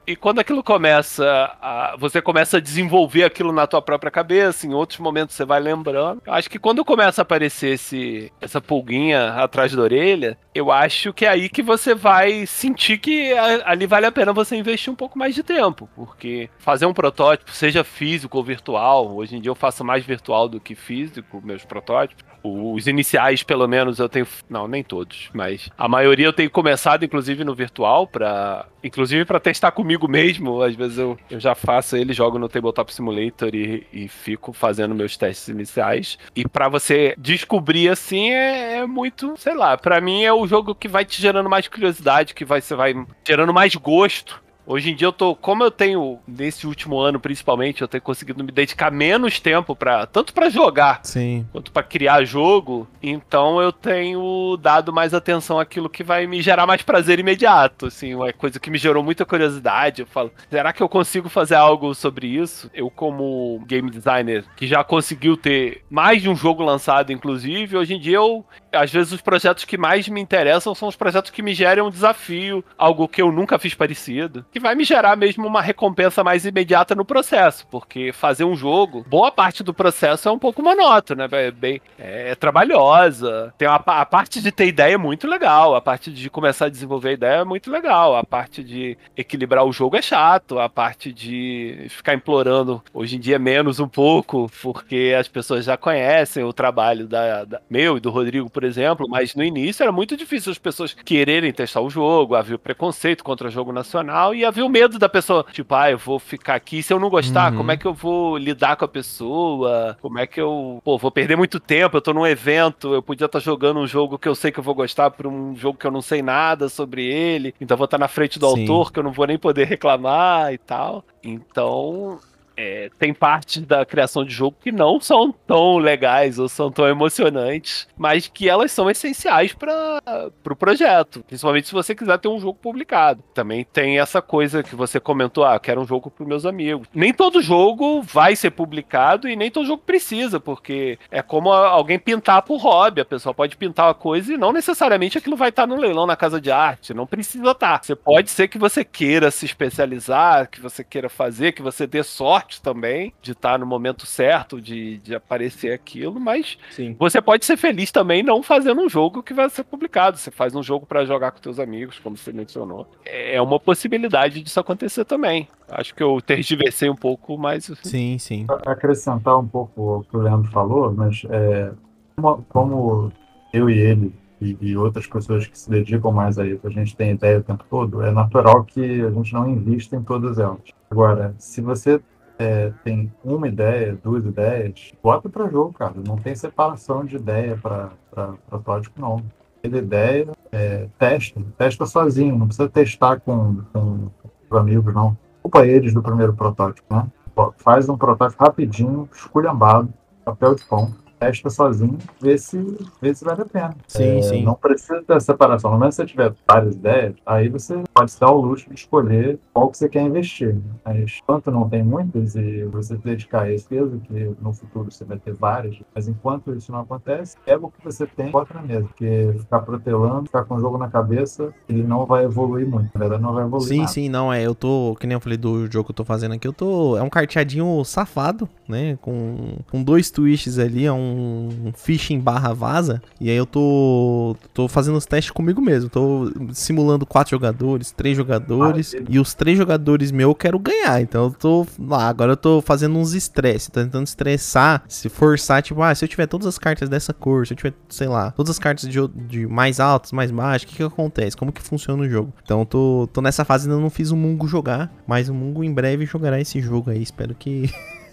E quando aquilo começa, a, você começa a desenvolver aquilo na tua própria cabeça, em outros momentos você vai lembrando. Eu acho que quando começa a aparecer esse, essa pulguinha atrás da orelha, eu acho que é aí que você vai sentir que a, ali vale a pena você investir um pouco mais de tempo, porque fazer um protótipo, seja físico ou virtual, hoje em dia eu faço mais virtual do que físico, meus protótipos. Os iniciais, pelo menos, eu tenho... Não, nem todos, mas a maioria eu tenho começado, inclusive, no virtual, pra... inclusive para testar comigo mesmo. Às vezes eu, eu já faço ele, jogo no Tabletop Simulator e, e fico fazendo meus testes iniciais. E para você descobrir, assim, é, é muito... Sei lá, para mim é o jogo que vai te gerando mais curiosidade, que vai, você vai gerando mais gosto. Hoje em dia eu tô, como eu tenho, nesse último ano principalmente, eu tenho conseguido me dedicar menos tempo para tanto para jogar, sim, quanto para criar jogo, então eu tenho dado mais atenção àquilo que vai me gerar mais prazer imediato, assim, uma coisa que me gerou muita curiosidade. Eu falo, será que eu consigo fazer algo sobre isso? Eu, como game designer, que já conseguiu ter mais de um jogo lançado, inclusive, hoje em dia eu, às vezes os projetos que mais me interessam são os projetos que me gerem um desafio, algo que eu nunca fiz parecido, que vai me gerar mesmo uma recompensa mais imediata no processo, porque fazer um jogo, boa parte do processo é um pouco monótono, né? É, bem, é, é trabalhosa, tem uma, a parte de ter ideia é muito legal, a parte de começar a desenvolver a ideia é muito legal, a parte de equilibrar o jogo é chato, a parte de ficar implorando, hoje em dia menos um pouco, porque as pessoas já conhecem o trabalho da, da meu e do Rodrigo, por exemplo, mas no início era muito difícil as pessoas quererem testar o jogo, havia preconceito contra o jogo nacional e havia o medo da pessoa, tipo, ah, eu vou ficar aqui, se eu não gostar, Uhum. como é que eu vou lidar com a pessoa? Como é que eu, pô, vou perder muito tempo, eu tô num evento, eu podia estar jogando um jogo que eu sei que eu vou gostar por um jogo que eu não sei nada sobre ele, então eu vou estar na frente do Sim. autor que eu não vou nem poder reclamar e tal. Então... É, tem partes da criação de jogo que não são tão legais ou são tão emocionantes, mas que elas são essenciais para o pro projeto, principalmente se você quiser ter um jogo publicado. Também tem essa coisa que você comentou, ah, quero um jogo para meus amigos. Nem todo jogo vai ser publicado e nem todo jogo precisa, porque é como alguém pintar por hobby, a pessoa pode pintar uma coisa e não necessariamente aquilo vai estar no leilão na casa de arte, não precisa estar. Você pode ser que você queira se especializar, que você queira fazer, que você dê sorte também, de estar no momento certo, de, de aparecer aquilo, mas Sim. Você pode ser feliz também não fazendo um jogo que vai ser publicado. Você faz um jogo para jogar com teus amigos, como você mencionou. É uma possibilidade disso acontecer também. Acho que eu tergiversei um pouco, mas... Sim, sim. Acrescentar um pouco o que o Leandro falou, mas é, como, como eu e ele e, e outras pessoas que se dedicam mais a isso, a gente tem ideia o tempo todo, é natural que a gente não invista em todas elas. Agora, se você É, tem uma ideia, duas ideias, bota para jogo, cara. Não tem separação de ideia para protótipo, não. Tem ideia, é, testa, testa sozinho, não precisa testar com, com os amigos, não. Culpa eles do primeiro protótipo, né? Faz um protótipo rapidinho, esculhambado, papel de pão, testa sozinho, vê se, vê se vale a pena. Sim, É, sim. não precisa ter separação. No momento que você tiver várias ideias, aí você pode se dar o luxo de escolher qual que você quer investir. Mas enquanto não tem muitas e você se dedicar a isso, mesmo que no futuro você vai ter várias, mas enquanto isso não acontece, pega o que você tem e bota na mesa. Porque ficar protelando, ficar com o jogo na cabeça, ele não vai evoluir muito. Na verdade, não vai evoluir Sim, nada. sim, não, é, eu tô, que nem eu falei do jogo que eu tô fazendo aqui, eu tô, é um carteadinho safado, né, com, com dois twists ali, é um um phishing barra vaza, e aí eu tô tô fazendo os testes comigo mesmo, tô simulando quatro jogadores, três jogadores, ah, e os três jogadores meus eu quero ganhar, então eu tô lá, agora eu tô fazendo uns estresse, tô tentando estressar, se forçar, tipo, ah, se eu tiver todas as cartas dessa cor, se eu tiver, sei lá, todas as cartas de, de mais altas, mais baixas, o que que acontece? Como que funciona o jogo? Então eu tô, tô nessa fase, ainda não fiz o Mungo jogar, mas o Mungo em breve jogará esse jogo aí, espero que...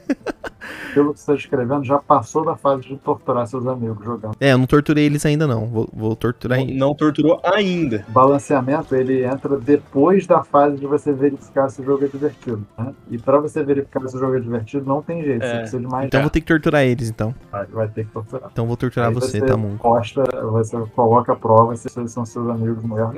Pelo que você está escrevendo, já passou da fase de torturar seus amigos jogando. É, eu não torturei eles ainda não, vou, vou torturar não, não torturou ainda. O balanceamento, ele entra depois da fase de você verificar se o jogo é divertido, né? E para você verificar se o jogo é divertido, não tem jeito, é. Você precisa de mais... Então eu vou ter que torturar eles, então. Vai, vai ter que torturar. Então eu vou torturar aí você, você tá, Mungo? Posta, você coloca a prova se eles são seus amigos mesmo.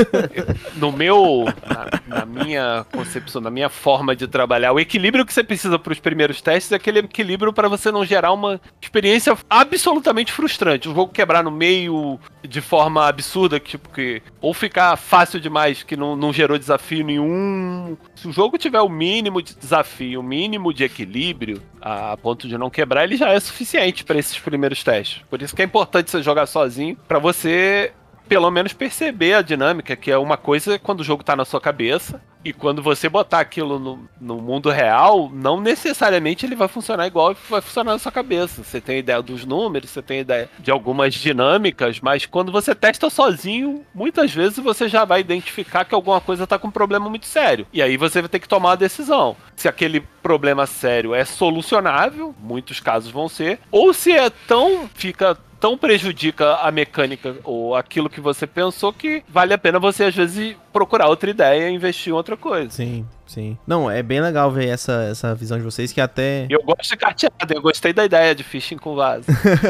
No meu, na, na minha concepção, na minha forma de trabalhar, o equilíbrio que você precisa para os primeiros testes é aquele equilíbrio para você não gerar uma experiência absolutamente frustrante. O jogo quebrar no meio de forma absurda, tipo que ou ficar fácil demais, que não, não gerou desafio nenhum. Se o jogo tiver o mínimo de desafio, o mínimo de equilíbrio, a ponto de não quebrar, ele já é suficiente para esses primeiros testes. Por isso que é importante você jogar sozinho, para você pelo menos perceber a dinâmica, que é uma coisa quando o jogo tá na sua cabeça, e quando você botar aquilo no, no mundo real, não necessariamente ele vai funcionar igual vai funcionar na sua cabeça. Você tem ideia dos números, você tem ideia de algumas dinâmicas, mas quando você testa sozinho, muitas vezes você já vai identificar que alguma coisa tá com um problema muito sério. E aí você vai ter que tomar uma decisão. Se aquele problema sério é solucionável, muitos casos vão ser, ou se é tão... fica... tão prejudica a mecânica ou aquilo que você pensou que vale a pena você, às vezes, procurar outra ideia e investir em outra coisa. Sim, sim. Não, é bem legal ver essa, essa visão de vocês que até... Eu gosto de carteado, eu gostei da ideia de fishing com vaso.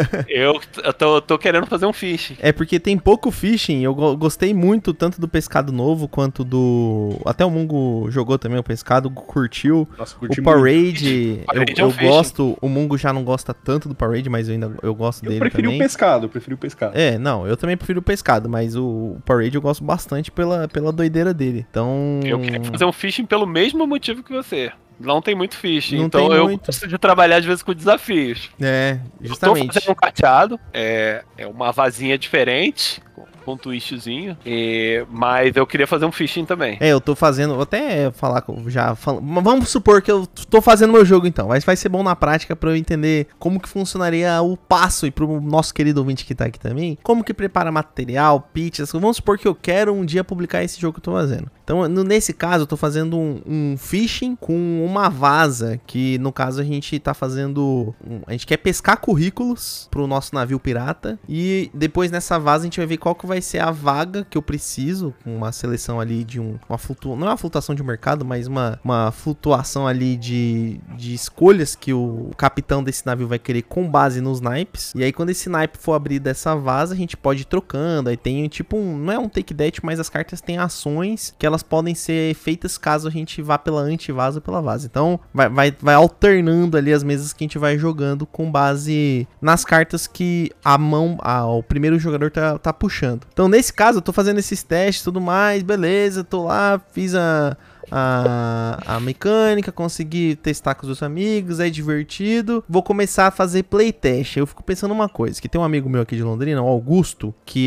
eu eu tô, tô querendo fazer um fishing. É porque tem pouco fishing, eu gostei muito tanto do pescado novo quanto do... Até o Mungo jogou também o pescado, curtiu. Nossa, curti o Parade, muito. Parade eu, é um eu gosto, o Mungo já não gosta tanto do Parade, mas eu ainda eu gosto eu dele preferi também. o pescado, eu preferi o pescado. É, não, eu também prefiro o pescado, mas o, o Parade eu gosto bastante pela, pela doideira dele. Então... Eu queria fazer um fishing pelo mesmo motivo que você. Não tem muito fishing, Não então tem eu muito. gosto de trabalhar às vezes com desafios. É, justamente. Eu tô fazendo um carteado, é, é uma vasinha diferente, com, com um twistzinho, e, mas eu queria fazer um fishing também. É, eu tô fazendo, vou até falar, com- já falo, mas vamos supor que eu tô fazendo meu jogo então, mas vai ser bom na prática pra eu entender como que funcionaria o passo e pro nosso querido ouvinte que tá aqui também, como que prepara material, pitches, vamos supor que eu quero um dia publicar esse jogo que eu tô fazendo. Então, no- nesse caso, eu tô fazendo um, um fishing com uma vaza, que no caso a gente tá fazendo, um- a gente quer pescar currículos pro nosso navio pirata, e depois nessa vaza a gente vai ver qual que vai ser a vaga que eu preciso, com uma seleção ali de um, uma flutua, não é uma flutuação de mercado, mas uma, uma flutuação ali de, de escolhas que o capitão desse navio vai querer com base nos naipes, e aí quando esse naipe for abrir dessa vaza, a gente pode ir trocando, aí tem tipo um, não é um take that, mas as cartas têm ações que elas podem ser feitas caso a gente vá pela anti-vaza ou pela vaza, então vai, vai, vai alternando ali as mesas que a gente vai jogando com base nas cartas que a mão, a, o primeiro jogador tá, tá puxando. Então nesse caso eu tô fazendo esses testes e tudo mais, beleza, tô lá, fiz a, a, a mecânica, consegui testar com os meus amigos, é divertido, vou começar a fazer playtest. Eu fico pensando uma coisa, que tem um amigo meu aqui de Londrina, o Augusto, que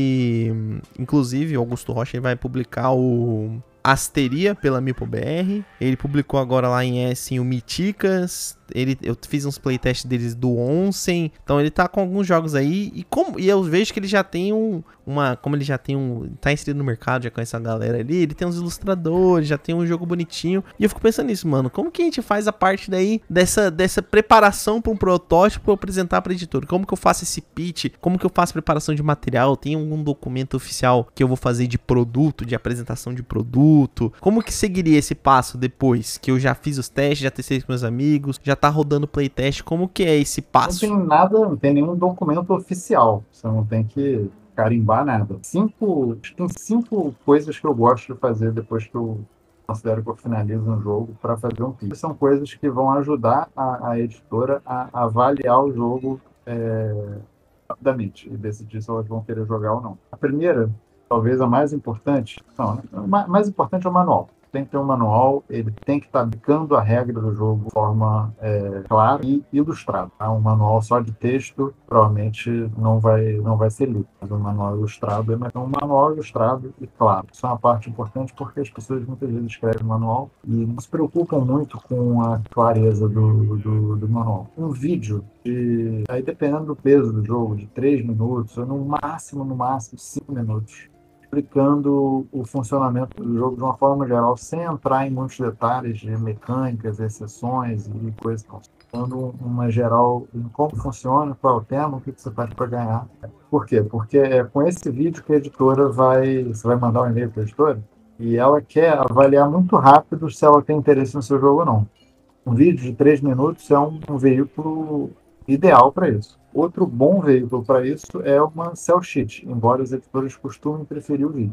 ele, inclusive, o Augusto Rocha, ele vai publicar o Asteria pela MipoBR, ele publicou agora lá em Essen o Miticas, ele, eu fiz uns playtests deles do Onsen, então ele tá com alguns jogos aí, e, como, e eu vejo que ele já tem um, uma, como ele já tem um, tá inserido no mercado, já conhece a galera ali, ele tem uns ilustradores, já tem um jogo bonitinho, e eu fico pensando nisso, mano, como que a gente faz a parte daí, dessa, dessa preparação pra um protótipo pra eu apresentar pra editora, como que eu faço esse pitch, como que eu faço preparação de material, tem algum documento oficial que eu vou fazer de produto, de apresentação de produto, como que seguiria esse passo depois, que eu já fiz os testes, já testei com meus amigos, já tá rodando playtest, como que é esse passo? Não tem nada, não tem nenhum documento oficial. Você não tem que carimbar nada. Cinco, tem cinco coisas que eu gosto de fazer depois que eu considero que eu finalizo um jogo para fazer um pitch. São coisas que vão ajudar a, a editora a, a avaliar o jogo é, rapidamente e decidir se elas vão querer jogar ou não. A primeira, talvez a mais importante, não, a mais importante é o manual. Tem que ter um manual, ele tem que estar aplicando a regra do jogo de forma é, clara e ilustrada. Tá? Um manual só de texto provavelmente não vai, não vai ser lido. Mas um manual ilustrado é um manual ilustrado e claro. Isso é uma parte importante porque as pessoas muitas vezes escrevem manual e não se preocupam muito com a clareza do, do, do manual. Um vídeo, de, aí dependendo do peso do jogo, de três minutos, ou no máximo, no máximo, cinco minutos. Explicando o funcionamento do jogo de uma forma geral, sem entrar em muitos detalhes de mecânicas, exceções e coisas. Dando uma geral em como funciona, qual é o tema, o que você faz para ganhar. Por quê? Porque é com esse vídeo que a editora vai... Você vai mandar um e-mail para a editora e ela quer avaliar muito rápido se ela tem interesse no seu jogo ou não. Um vídeo de três minutos é um, um veículo ideal para isso. Outro bom veículo para isso é uma cell sheet, embora as editoras costumem preferir o vídeo.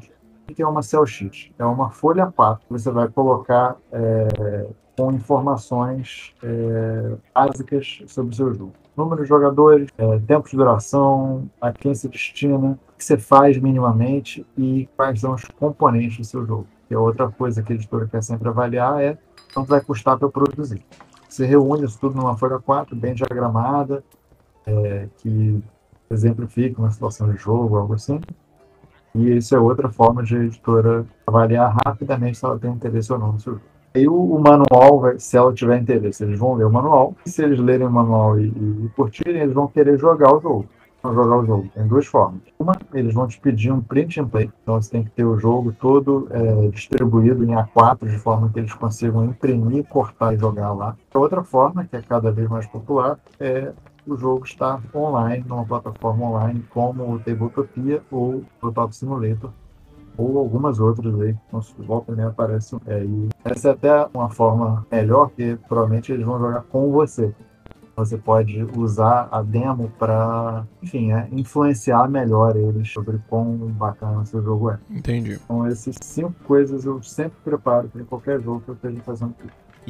O que é uma cell sheet? É uma folha A quatro que você vai colocar é, com informações é, básicas sobre o seu jogo. Número de jogadores, é, tempo de duração, a quem se destina, o que você faz minimamente e quais são os componentes do seu jogo. E a outra coisa que a editora quer sempre avaliar é quanto vai custar para produzir. Você reúne isso tudo numa folha A quatro, bem diagramada, é, que exemplifica uma situação de jogo, algo assim. E isso é outra forma de a editora avaliar rapidamente se ela tem interesse ou não no seu jogo. Aí o, o manual, vai, se ela tiver interesse, eles vão ler o manual. E se eles lerem o manual e, e, e curtirem, eles vão querer jogar o jogo. Vão jogar o jogo. Tem duas formas. Uma, eles vão te pedir um print and play. Então você tem que ter o jogo todo é, distribuído em A quatro, de forma que eles consigam imprimir, cortar e jogar lá. A outra forma, que é cada vez mais popular, é o jogo estar online, numa plataforma online, como o Tabletopia ou o Top Simulator, ou algumas outras aí, que volta e meia aparecem. É, e essa é até uma forma melhor, que provavelmente eles vão jogar com você. Você pode usar a demo para, enfim, é, influenciar melhor eles sobre quão bacana o seu jogo é. Entendi. Então, essas cinco coisas eu sempre preparo para qualquer jogo que eu esteja fazendo tudo.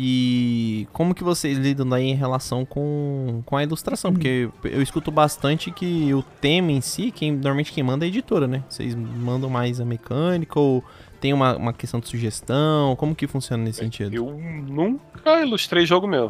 E como que vocês lidam daí em relação com, com a ilustração? Porque eu escuto bastante que o tema em si, quem, normalmente quem manda é a editora, né? Vocês mandam mais a mecânica ou tem uma, uma questão de sugestão? Como que funciona nesse sentido? Eu nunca ilustrei jogo meu.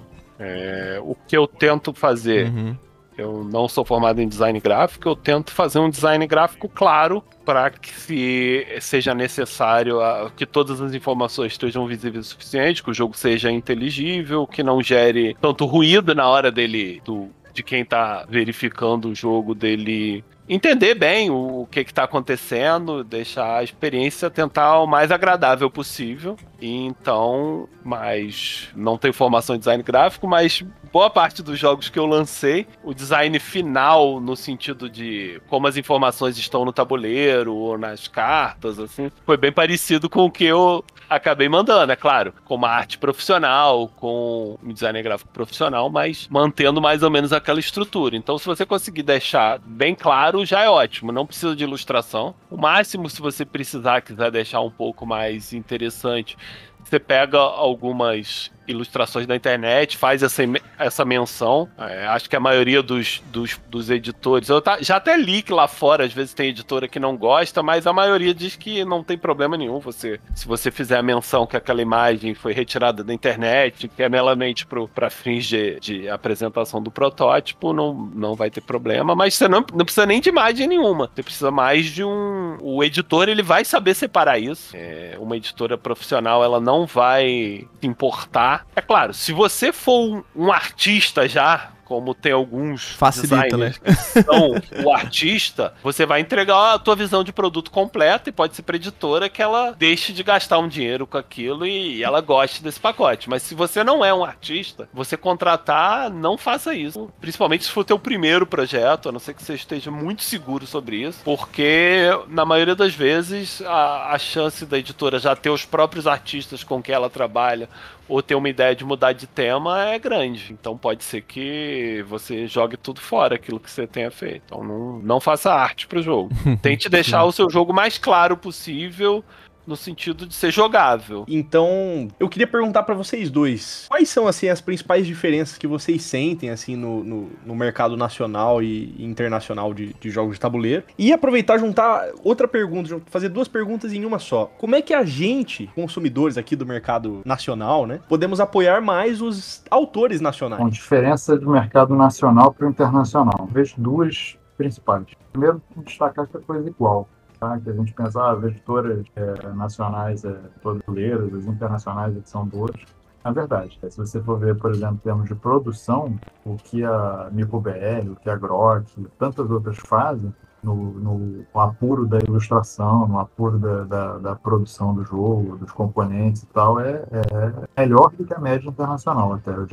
É, o que eu tento fazer... Uhum. Eu não sou formado em design gráfico, eu tento fazer um design gráfico claro para que se seja necessário a, que todas as informações estejam visíveis o suficiente, que o jogo seja inteligível, que não gere tanto ruído na hora dele, do, de quem está verificando o jogo, dele entender bem o, o que está acontecendo, deixar a experiência tentar o mais agradável possível. E então, mas não tenho formação em design gráfico, mas boa parte dos jogos que eu lancei, o design final, no sentido de como as informações estão no tabuleiro ou nas cartas, assim, foi bem parecido com o que eu acabei mandando, é claro, com uma arte profissional, com um design gráfico profissional, mas mantendo mais ou menos aquela estrutura. Então, se você conseguir deixar bem claro, já é ótimo, não precisa de ilustração. O máximo, se você precisar, quiser deixar um pouco mais interessante, você pega algumas ilustrações da internet, faz essa, essa menção. É, acho que a maioria dos, dos, dos editores... Eu tá, já até li que lá fora, às vezes tem editora que não gosta, mas a maioria diz que não tem problema nenhum. Você, se você fizer a menção que aquela imagem foi retirada da internet, que é meramente para fins de, de apresentação do protótipo, não, não vai ter problema. Mas você não, não precisa nem de imagem nenhuma. Você precisa mais de um... O editor, ele vai saber separar isso. É, uma editora profissional, ela não vai se importar. É claro, se você for um, um artista já, como tem alguns facilita, né? que são o artista, você vai entregar a tua visão de produto completa e pode ser pra editora que ela deixe de gastar um dinheiro com aquilo e ela goste desse pacote. Mas se você não é um artista, você contratar, não faça isso. Principalmente se for teu primeiro projeto, a não ser que você esteja muito seguro sobre isso, porque na maioria das vezes a, a chance da editora já ter os próprios artistas com quem ela trabalha ou ter uma ideia de mudar de tema é grande. Então pode ser que você jogue tudo fora, aquilo que você tenha feito. Então não, não faça arte pro jogo. Tente deixar o seu jogo mais claro possível, no sentido de ser jogável. Então, eu queria perguntar pra vocês dois, quais são, assim, as principais diferenças que vocês sentem, assim, no, no, no mercado nacional e internacional de, de jogos de tabuleiro? E aproveitar, juntar outra pergunta, fazer duas perguntas em uma só. Como é que a gente, consumidores aqui do mercado nacional, né, podemos apoiar mais os autores nacionais? A diferença do mercado nacional para o internacional. Vejo duas principais. Primeiro, destacar que é coisa igual. Tá? Que a gente pensa, ah, as editoras é, nacionais é, brasileiras, as internacionais é, são boas. Na verdade, se você for ver, por exemplo, em termos de produção, o que a Mipo B R, o que a Grok e tantas outras fazem, no, no, no apuro da ilustração, no apuro da, da, da produção do jogo, dos componentes e tal, é, é melhor do que a média internacional, até eu digo.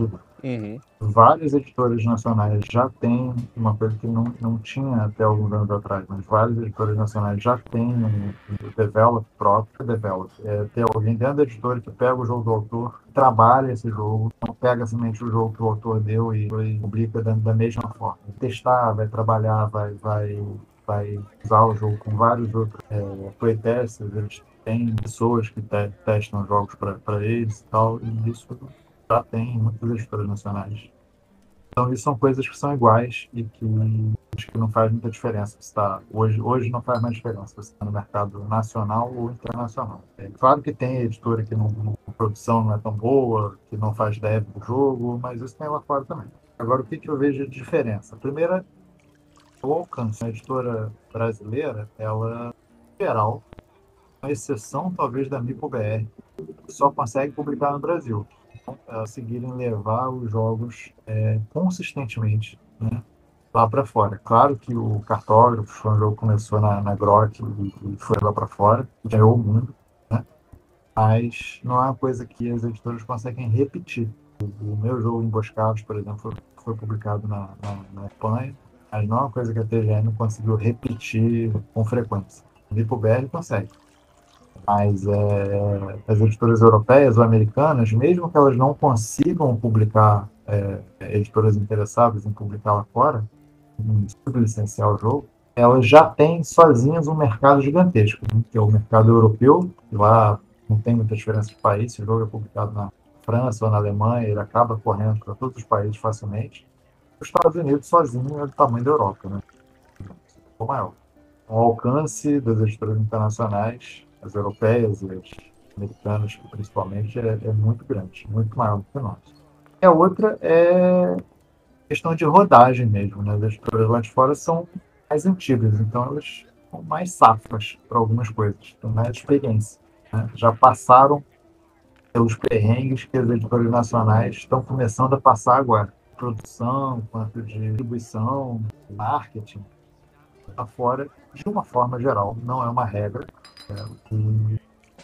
Uhum. Várias editoras nacionais já têm uma coisa que não, não tinha até alguns anos atrás, mas várias editoras nacionais já têm um, um develop próprio, develop. É, tem alguém dentro da editora que pega o jogo do autor, trabalha esse jogo, não pega somente o jogo que o autor deu e, e publica da, da mesma forma. Vai testar, vai trabalhar, vai, vai, vai usar o jogo com vários outros é, playtesters, eles têm pessoas que te, testam jogos para eles e tal, e isso já tem muitas editoras nacionais. Então, isso são coisas que são iguais e que acho que não faz muita diferença. Se tá, hoje, hoje não faz mais diferença se você está no mercado nacional ou internacional. É claro que tem editora que não, não, a produção não é tão boa, que não faz dev do jogo, mas isso tem lá fora também. Agora, o que, que eu vejo de diferença? A primeira, o alcance. A editora brasileira, ela, em geral, com exceção talvez da MipoBR, só consegue publicar no Brasil. A seguirem levar os jogos é, consistentemente, né, lá para fora. Claro que o Cartógrafos foi um jogo que começou na, na Grok e, e foi lá para fora, ganhou o mundo, né? Mas não é uma coisa que as editoras conseguem repetir. O, o meu jogo Emboscados, por exemplo, foi, foi publicado na, na, na Espanha, mas não é uma coisa que a T G N conseguiu repetir com frequência. O MipoBR consegue. Mas é, as editoras europeias ou americanas, mesmo que elas não consigam publicar, é, editoras interessadas em publicar lá fora, em sublicenciar o jogo, elas já têm sozinhas um mercado gigantesco, né? Que é o mercado europeu, que lá não tem muita diferença de país. Se o jogo é publicado na França ou na Alemanha, ele acaba correndo para todos os países facilmente. Os Estados Unidos sozinho é do tamanho da Europa, né? O maior. O alcance das editoras internacionais, as europeias e as americanas, principalmente, é, é muito grande, muito maior do que nós. E a outra é questão de rodagem mesmo, né? As editoras lá de fora são mais antigas, então elas são mais safas para algumas coisas, têm mais experiência, né? Já passaram pelos perrengues que as editoras nacionais estão começando a passar agora. Produção, quanto de distribuição, marketing, lá fora, de uma forma geral, não é uma regra, é, e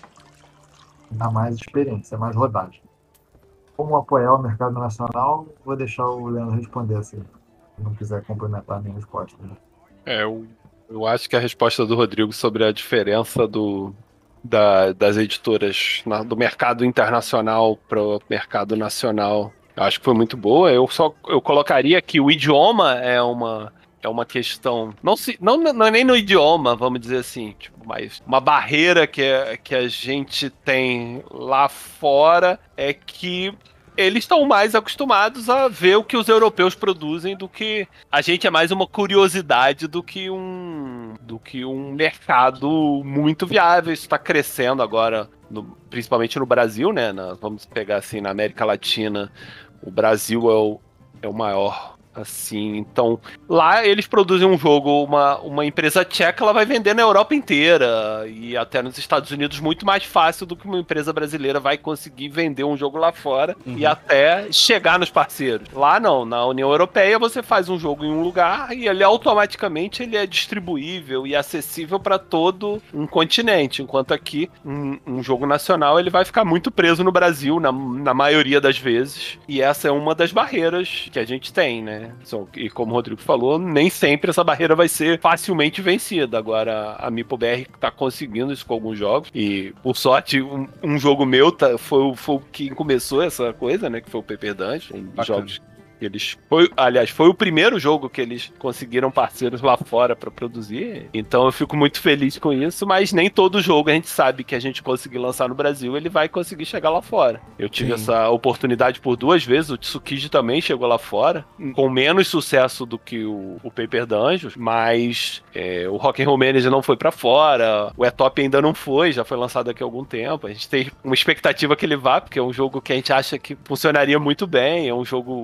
dá mais experiência, mais rodagem. Como apoiar o mercado nacional, vou deixar o Leandro responder assim, se não quiser complementar a minha resposta. Né? É, eu, eu acho que a resposta do Rodrigo sobre a diferença do, da, das editoras na, do mercado internacional para o mercado nacional, eu acho que foi muito boa. Eu só eu colocaria que o idioma é uma é uma questão, não, se, não, não é nem no idioma, vamos dizer assim, tipo, mas uma barreira que, é, que a gente tem lá fora é que eles estão mais acostumados a ver o que os europeus produzem do que a gente é mais uma curiosidade do que um do que um mercado muito viável. Isso está crescendo agora, no, principalmente no Brasil, né? Na, vamos pegar assim, na América Latina, o Brasil é o, é o maior. Assim, então, lá eles produzem um jogo, uma, uma empresa tcheca, ela vai vender na Europa inteira e até nos Estados Unidos muito mais fácil do que uma empresa brasileira vai conseguir vender um jogo lá fora uhum. e até chegar nos parceiros. Lá não, na União Europeia você faz um jogo em um lugar e ele automaticamente ele é distribuível e acessível para todo um continente, enquanto aqui um, um jogo nacional ele vai ficar muito preso no Brasil na, na maioria das vezes, e essa é uma das barreiras que a gente tem, né? E como o Rodrigo falou, nem sempre essa barreira vai ser facilmente vencida. Agora a MipoBR tá conseguindo isso com alguns jogos, e por sorte um, um jogo meu tá, foi, foi quem começou essa coisa, né, que foi o Paper Dungeon, jogos eles foi, aliás, foi o primeiro jogo que eles conseguiram parceiros lá fora para produzir. Então eu fico muito feliz com isso, mas nem todo jogo a gente sabe que a gente conseguir lançar no Brasil, ele vai conseguir chegar lá fora. Eu tive Sim. essa oportunidade por duas vezes, o Tsukiji também chegou lá fora, com menos sucesso do que o, o Paper Dungeons, mas é, o Rock'n'Roll Manager não foi para fora, o E-Top ainda não foi, já foi lançado aqui há algum tempo. A gente tem uma expectativa que ele vá, porque é um jogo que a gente acha que funcionaria muito bem, é um jogo party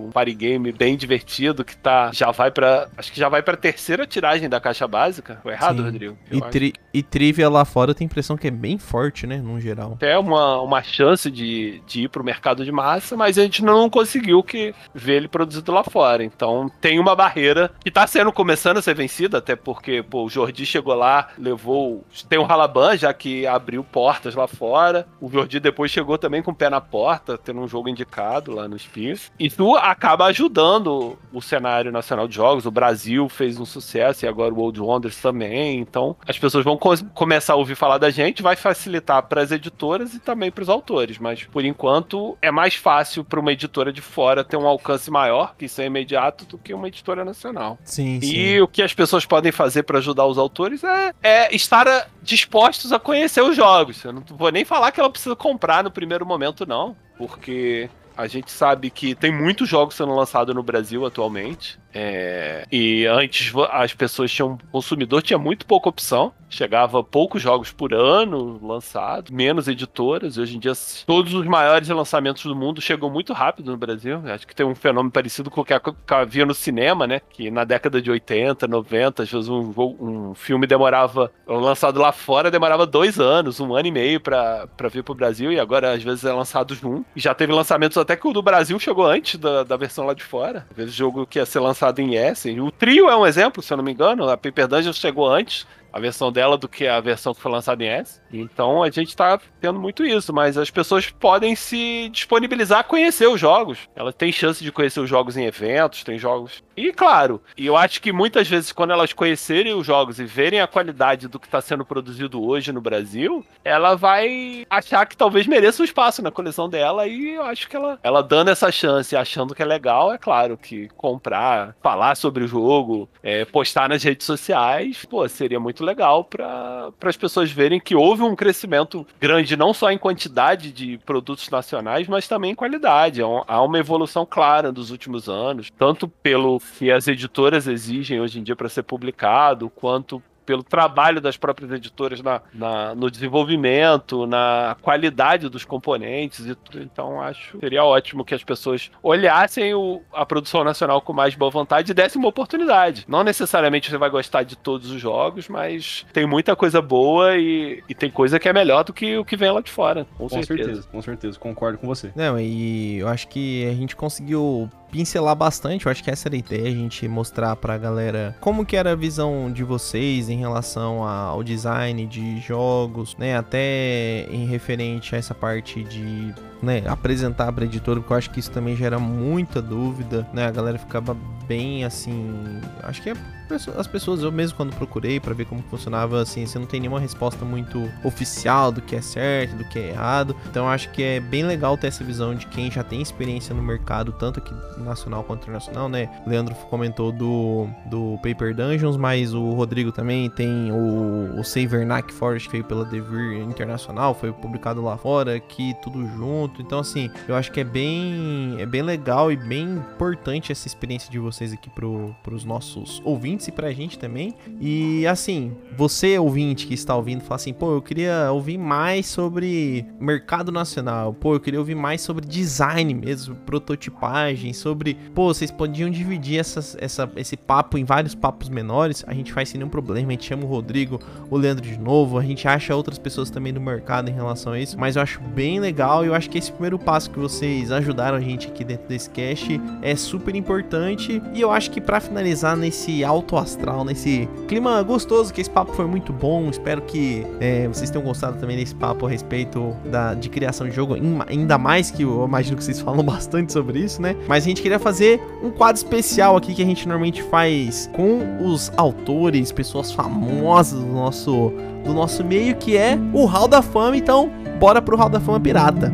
game bem divertido, que tá, já vai pra, acho que já vai pra terceira tiragem da caixa básica. Foi errado, Sim. Rodrigo? E, tri e Trivia lá fora eu tenho a impressão que é bem forte, né, no geral. É uma, uma chance de, de ir pro mercado de massa, mas a gente não conseguiu que ver ele produzido lá fora. Então tem uma barreira que tá sendo, começando a ser vencida, até porque, pô, o Jordi chegou lá, levou, tem um Halaban, já que abriu portas lá fora. O Jordi depois chegou também com o pé na porta, tendo um jogo indicado lá no Spins. Isso acaba ajudando o cenário nacional de jogos. O Brasil fez um sucesso e agora o World Wonders também. Então as pessoas vão co começar a ouvir falar da gente, vai facilitar para as editoras e também para os autores. Mas por enquanto é mais fácil para uma editora de fora ter um alcance maior, que isso é imediato, do que uma editora nacional. Sim, e sim. o que as pessoas podem fazer para ajudar os autores é, é estar a, dispostos a conhecer os jogos. Eu não vou nem falar que ela precisa comprar no primeiro momento, não, porque a gente sabe que tem muitos jogos sendo lançados no Brasil atualmente. É, e antes as pessoas tinham, o consumidor tinha muito pouca opção, chegava poucos jogos por ano lançados, menos editoras, e hoje em dia todos os maiores lançamentos do mundo chegam muito rápido no Brasil. Acho que tem um fenômeno parecido com o que havia no cinema, né, que na década de oitenta, noventa, às vezes um, um filme demorava, lançado lá fora, demorava dois anos, um ano e meio pra, pra vir pro Brasil, e agora às vezes é lançado junto, e já teve lançamentos até que o do Brasil chegou antes da, da versão lá de fora, às vezes jogo que ia ser lançado em Essen. O Trio é um exemplo, se eu não me engano. A Paper Dungeon chegou antes, a versão dela, do que a versão que foi lançada em Essen. Então a gente tá tendo muito isso, mas as pessoas podem se disponibilizar a conhecer os jogos. Elas têm chance de conhecer os jogos em eventos, tem jogos... E claro, e eu acho que muitas vezes quando elas conhecerem os jogos e verem a qualidade do que está sendo produzido hoje no Brasil, ela vai achar que talvez mereça um espaço na coleção dela, e eu acho que ela, ela dando essa chance, achando que é legal, é claro que comprar, falar sobre o jogo, é, postar nas redes sociais, pô, seria muito legal para as pessoas verem que houve um crescimento grande, não só em quantidade de produtos nacionais, mas também em qualidade. Há uma evolução clara dos últimos anos, tanto pelo que as editoras exigem hoje em dia para ser publicado, quanto pelo trabalho das próprias editoras na, na, no desenvolvimento, na qualidade dos componentes e tudo. Então acho que seria ótimo que as pessoas olhassem o, a produção nacional com mais boa vontade e dessem uma oportunidade. Não necessariamente você vai gostar de todos os jogos, mas tem muita coisa boa e, e tem coisa que é melhor do que o que vem lá de fora. Com, com certeza. certeza, com certeza, concordo com você. Não, e eu acho que a gente conseguiu pincelar bastante, eu acho que essa era a ideia, a gente mostrar pra galera como que era a visão de vocês em relação ao design de jogos, né, até em referente a essa parte de, né, apresentar pra editora, porque eu acho que isso também gera muita dúvida, né, a galera ficava bem assim, acho que é as pessoas, eu mesmo quando procurei pra ver como funcionava, assim, você não tem nenhuma resposta muito oficial do que é certo, do que é errado, então eu acho que é bem legal ter essa visão de quem já tem experiência no mercado, tanto aqui nacional quanto internacional, né, o Leandro comentou do, do Paper Dungeons, mas o Rodrigo também tem o, o Savernac Forest, que veio pela Devir Internacional, foi publicado lá fora, aqui tudo junto, então assim, eu acho que é bem, é bem legal e bem importante essa experiência de vocês aqui pro, pros nossos ouvintes e pra gente também. E assim, você ouvinte que está ouvindo, fala assim, pô, eu queria ouvir mais sobre mercado nacional, pô, eu queria ouvir mais sobre design mesmo, prototipagem, sobre, pô, vocês podiam dividir essas, essa, esse papo em vários papos menores, a gente faz sem nenhum problema, a gente chama o Rodrigo, o Leandro de novo, a gente acha outras pessoas também do mercado em relação a isso, mas eu acho bem legal e eu acho que esse primeiro passo que vocês ajudaram a gente aqui dentro desse cast é super importante, e eu acho que pra finalizar nesse alto astral, nesse clima gostoso, que esse papo foi muito bom, espero que é, vocês tenham gostado também desse papo a respeito da, de criação de jogo, ainda mais que eu imagino que vocês falam bastante sobre isso, né, mas a gente queria fazer um quadro especial aqui que a gente normalmente faz com os autores, pessoas famosas do nosso, do nosso meio, que é o Hall da Fama, então bora pro Hall da Fama Pirata.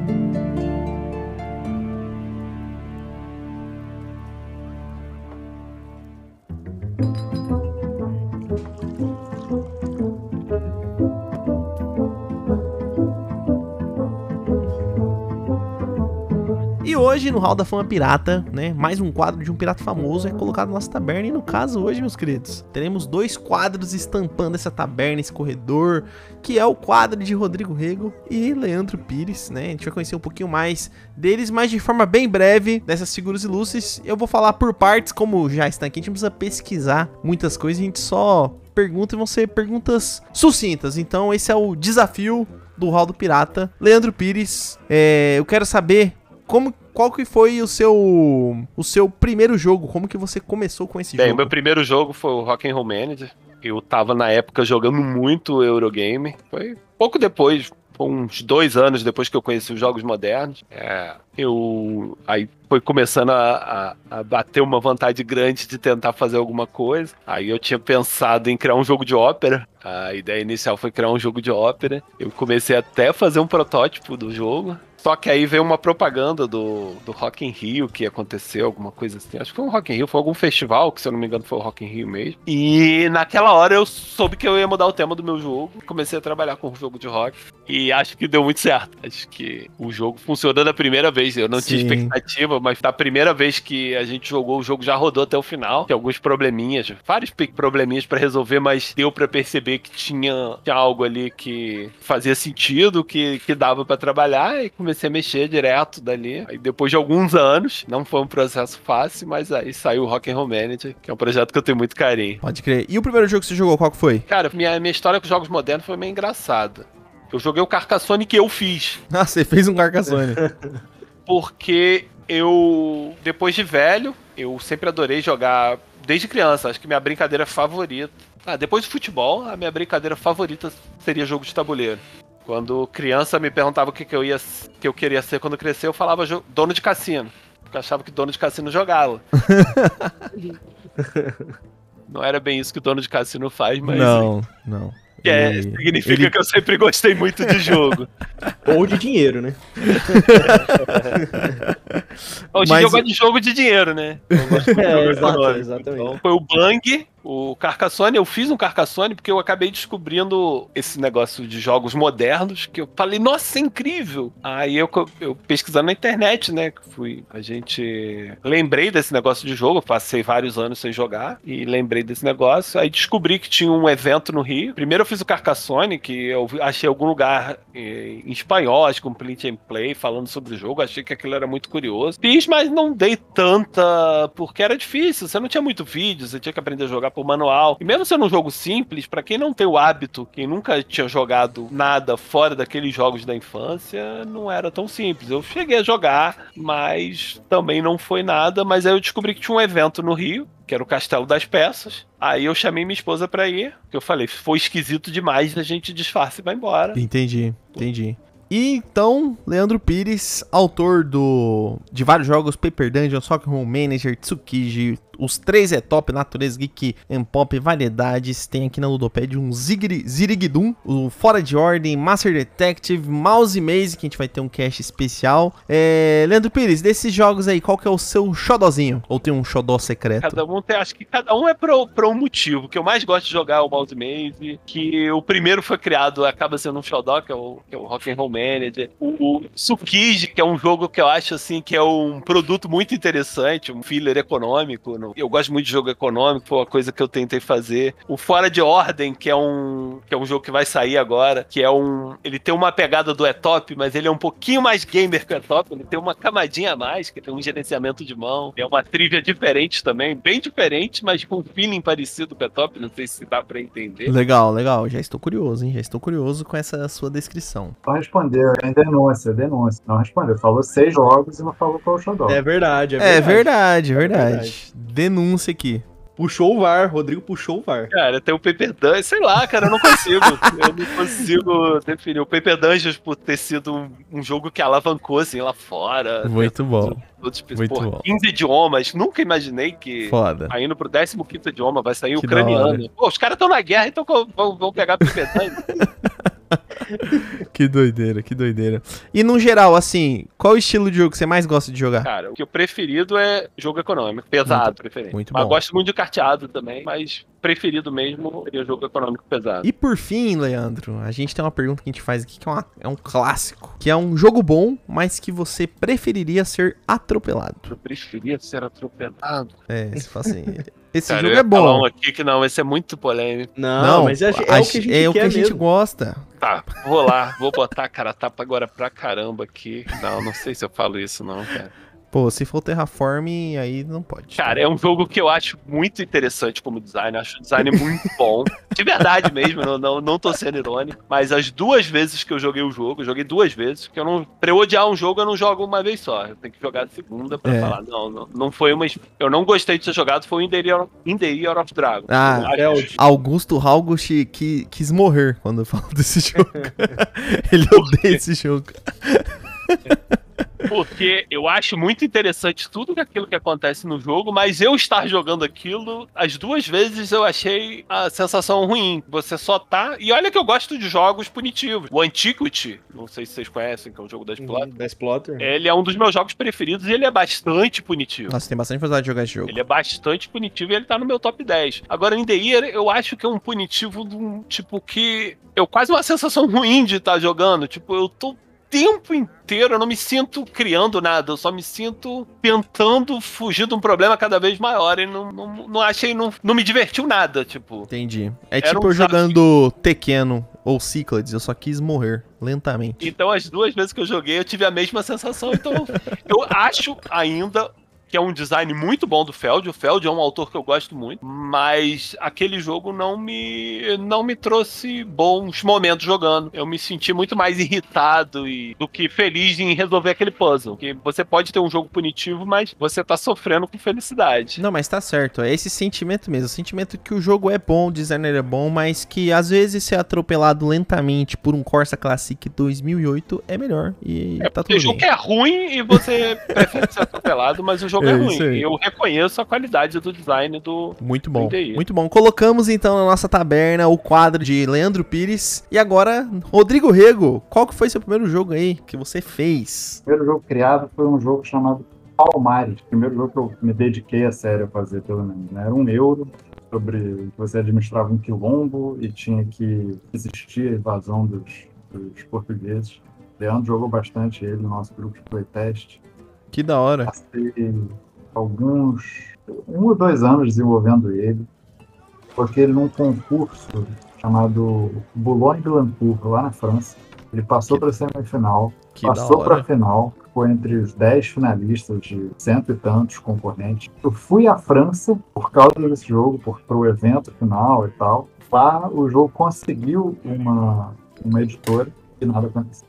hoje, no Hall da Fama Pirata, né, mais um quadro de um pirata famoso é colocado na nossa taberna. E no caso hoje, meus queridos, teremos dois quadros estampando essa taberna, esse corredor, que é o quadro de Rodrigo Rego e Leandro Pires, né? A gente vai conhecer um pouquinho mais deles, mas de forma bem breve, dessas figuras ilustres. Eu vou falar por partes, como já está aqui, a gente não precisa pesquisar muitas coisas, a gente só pergunta e vão ser perguntas sucintas. Então esse é o desafio do Hall do Pirata. Leandro Pires, é, eu quero saber como, qual que foi o seu, o seu primeiro jogo, como que você começou com esse Bem, jogo? Bem, meu primeiro jogo foi o Rock'n'Roll Manager. Eu tava na época jogando muito Eurogame, foi pouco depois, uns dois anos depois que eu conheci os jogos modernos. É, eu aí foi começando a, a, a bater uma vontade grande de tentar fazer alguma coisa. Aí eu tinha pensado em criar um jogo de ópera. A ideia inicial foi criar um jogo de ópera. Eu comecei até a fazer um protótipo do jogo. Só que aí veio uma propaganda do, do Rock in Rio que aconteceu, alguma coisa assim. Acho que foi um Rock in Rio, foi algum festival, que se eu não me engano foi o Rock in Rio mesmo. E naquela hora eu soube que eu ia mudar o tema do meu jogo. Comecei a trabalhar com o jogo de rock. E acho que deu muito certo. Acho que o jogo funcionou da primeira vez. Eu não Sim. tinha expectativa, mas da primeira vez que a gente jogou, o jogo já rodou até o final. Tem alguns probleminhas, vários probleminhas pra resolver, mas deu pra perceber que tinha, tinha algo ali que fazia sentido, que, que dava pra trabalhar. E comecei a mexer direto dali. Aí depois de alguns anos, não foi um processo fácil, mas aí saiu o Rock'n'Roll Manager, que é um projeto que eu tenho muito carinho. Pode crer. E o primeiro jogo que você jogou, qual que foi? Cara, minha, minha história com jogos modernos foi meio engraçada. Eu joguei o Carcassonne que eu fiz. Ah, você fez um Carcassonne. Porque eu, depois de velho, eu sempre adorei jogar desde criança. Acho que minha brincadeira favorita... Ah, depois do futebol, a minha brincadeira favorita seria jogo de tabuleiro. Quando criança me perguntava o que, que, eu, ia, que eu queria ser quando crescer, eu falava dono de cassino. Porque eu achava que dono de cassino jogava. Não era bem isso que o dono de cassino faz, mas... Não, não. Que é, ele, significa ele... que eu sempre gostei muito de jogo. Ou de dinheiro, né? Hoje Mas... eu gosto de jogo de dinheiro, né? Eu gosto de é, jogo exato, exatamente. Então, foi o Bang, o Carcassonne. Eu fiz um Carcassonne porque eu acabei descobrindo esse negócio de jogos modernos, que eu falei, nossa, é incrível! Aí eu, eu pesquisando na internet, né? Fui, a gente... Lembrei desse negócio de jogo, passei vários anos sem jogar, e lembrei desse negócio. Aí descobri que tinha um evento no Rio. Primeiro eu fiz o Carcassonne, que eu achei algum lugar em espanhol, acho que um print and play, falando sobre o jogo. Achei que aquilo era muito curioso. Fiz, mas não dei tanta, porque era difícil. Você não tinha muito vídeo, você tinha que aprender a jogar por manual. E mesmo sendo um jogo simples, pra quem não tem o hábito, quem nunca tinha jogado nada fora daqueles jogos da infância, não era tão simples. Eu cheguei a jogar, mas também não foi nada. Mas aí eu descobri que tinha um evento no Rio, que era o Castelo das Peças. Aí eu chamei minha esposa pra ir, que eu falei, foi esquisito demais, a gente disfarça e vai embora. Entendi, entendi. E então, Leandro Pires, autor do de vários jogos, Paper Dungeon, Rock'n'Roll Manager, Tsukiji, os três é top, Natureza, Geek and Pop, Variedades, tem aqui na Ludopad um Zigri, Zirigdum, o Fora de Ordem, Master Detective, Mouse Maze, que a gente vai ter um cast especial. É, Leandro Pires, desses jogos aí, qual que é o seu xodózinho? Ou tem um xodó secreto? Cada um tem, acho que cada um é pra, pra um motivo. O que eu mais gosto de jogar é o Mouse Maze, que o primeiro foi criado, acaba sendo um xodó, que é o, que é o Rock'n'Roll Manager. O, o Tsukiji, que é um jogo que eu acho assim, que é um produto muito interessante, um filler econômico, no Eu gosto muito de jogo econômico, foi uma coisa que eu tentei fazer. O Fora de Ordem, que é um que é um jogo que vai sair agora, que é um... Ele tem uma pegada do E-Top, mas ele é um pouquinho mais gamer que o E-Top, ele tem uma camadinha a mais, que tem um gerenciamento de mão, é uma trivia diferente também, bem diferente, mas com um feeling parecido com o E-Top, não sei se dá pra entender. Legal, legal, já estou curioso, hein, já estou curioso com essa sua descrição. Só respondeu, é denúncia, denúncia. Não respondeu, falou seis jogos e não falou qual é o xodó. É verdade, é verdade. É verdade, é verdade. verdade. Denúncia aqui. Puxou o V A R, Rodrigo puxou o V A R. Cara, tem o Paper Dungeons, sei lá, cara, eu não consigo. eu não consigo definir. O Paper Dungeons por ter sido um, um jogo que alavancou, assim, lá fora. Muito bom. Outros, Muito porra, bom. quinze idiomas, nunca imaginei que Foda. Indo pro décimo quinto idioma vai sair Que ucraniano. Pô, os caras estão na guerra, então vão, vão pegar Paper Dungeons. Que doideira, que doideira. E no geral, assim, qual o estilo de jogo que você mais gosta de jogar? Cara, o que eu preferido é jogo econômico, pesado, muito, preferente. Muito mas bom. gosto muito de carteado também, mas preferido mesmo seria o jogo econômico pesado. E por fim, Leandro, a gente tem uma pergunta que a gente faz aqui que é, uma, é um clássico. Que é um jogo bom, mas que você preferiria ser atropelado. Eu preferia ser atropelado? É, se fala assim... Esse Cara, jogo eu ia é bom. falar um aqui que não, esse é muito polêmico. Não, Não, mas é, é a- o que a gente é o que quer a gente mesmo. gosta. Tá, vou lá, vou botar a cara a tapa agora pra caramba aqui. Não, não sei se eu falo isso não, cara. Pô, se for Terraform, aí não pode. Cara, é um jogo que eu acho muito interessante como design, acho o design muito bom. De verdade mesmo, não, não, não tô sendo irônico. Mas as duas vezes que eu joguei o jogo, eu joguei duas vezes, porque eu não. Pra eu odiar um jogo, eu não jogo uma vez só. Eu tenho que jogar a segunda pra É. falar. Não, não, não foi uma. Eu não gostei de ter jogado, foi o In the Year, In the Year of Dragon. Ah, Eu acho- Augusto Halgush que quis morrer quando eu falo desse jogo. Ele odeia esse jogo. Porque eu acho muito interessante tudo aquilo que acontece no jogo, mas eu estar jogando aquilo, as duas vezes eu achei a sensação ruim. Você só tá... E olha que eu gosto de jogos punitivos. O Antiquity, não sei se vocês conhecem, que é um jogo da Exploiter. Da Exploiter. Ele é um dos meus jogos preferidos e ele é bastante punitivo. Nossa, tem bastante vontade de jogar esse jogo. Ele é bastante punitivo e ele tá no meu top dez. Agora, In The Year, eu acho que é um punitivo de um tipo que... Eu quase uma sensação ruim de estar jogando. Tipo, eu tô... tempo inteiro eu não me sinto criando nada, eu só me sinto tentando fugir de um problema cada vez maior e não, não, não achei, não, não me divertiu nada, tipo. Entendi. É Era tipo um eu jogando Tekkeno ou Cyclades, eu só quis morrer lentamente. Então as duas vezes que eu joguei eu tive a mesma sensação, então eu acho ainda que é um design muito bom do Feld. O Feld é um autor que eu gosto muito, mas aquele jogo não me, não me trouxe bons momentos jogando. Eu me senti muito mais irritado e, do que feliz em resolver aquele puzzle. Porque você pode ter um jogo punitivo, mas você tá sofrendo com felicidade. Não, mas tá certo, é esse sentimento mesmo, o sentimento que o jogo é bom, o designer é bom, mas que às vezes ser atropelado lentamente por um Corsa Classic dois mil e oito é melhor e É tá porque tudo o jogo bem. é ruim e você prefere ser atropelado, mas o jogo é, É ruim. isso aí. Eu reconheço a qualidade do design do... Muito bom, In The Year. muito bom. Colocamos então na nossa taberna o quadro de Leandro Pires. E agora, Rodrigo Rego, qual que foi seu primeiro jogo aí que você fez? O primeiro jogo criado foi um jogo chamado Palmares. O primeiro jogo que eu me dediquei a sério a fazer, pelo menos, né? Era um euro, sobre que você administrava um quilombo e tinha que resistir à invasão dos, dos portugueses. Leandro jogou bastante ele no nosso grupo de playtest. Que da hora. Passei alguns, um ou dois anos desenvolvendo ele. Coloquei ele num concurso chamado Boulogne-Billancourt, lá na França. Ele passou para a semifinal, Que da passou para a hora. final, ficou entre os dez finalistas de cento e tantos concorrentes. Eu fui à França por causa desse jogo, por, pro evento final e tal. Lá o jogo conseguiu uma, uma editora e nada aconteceu.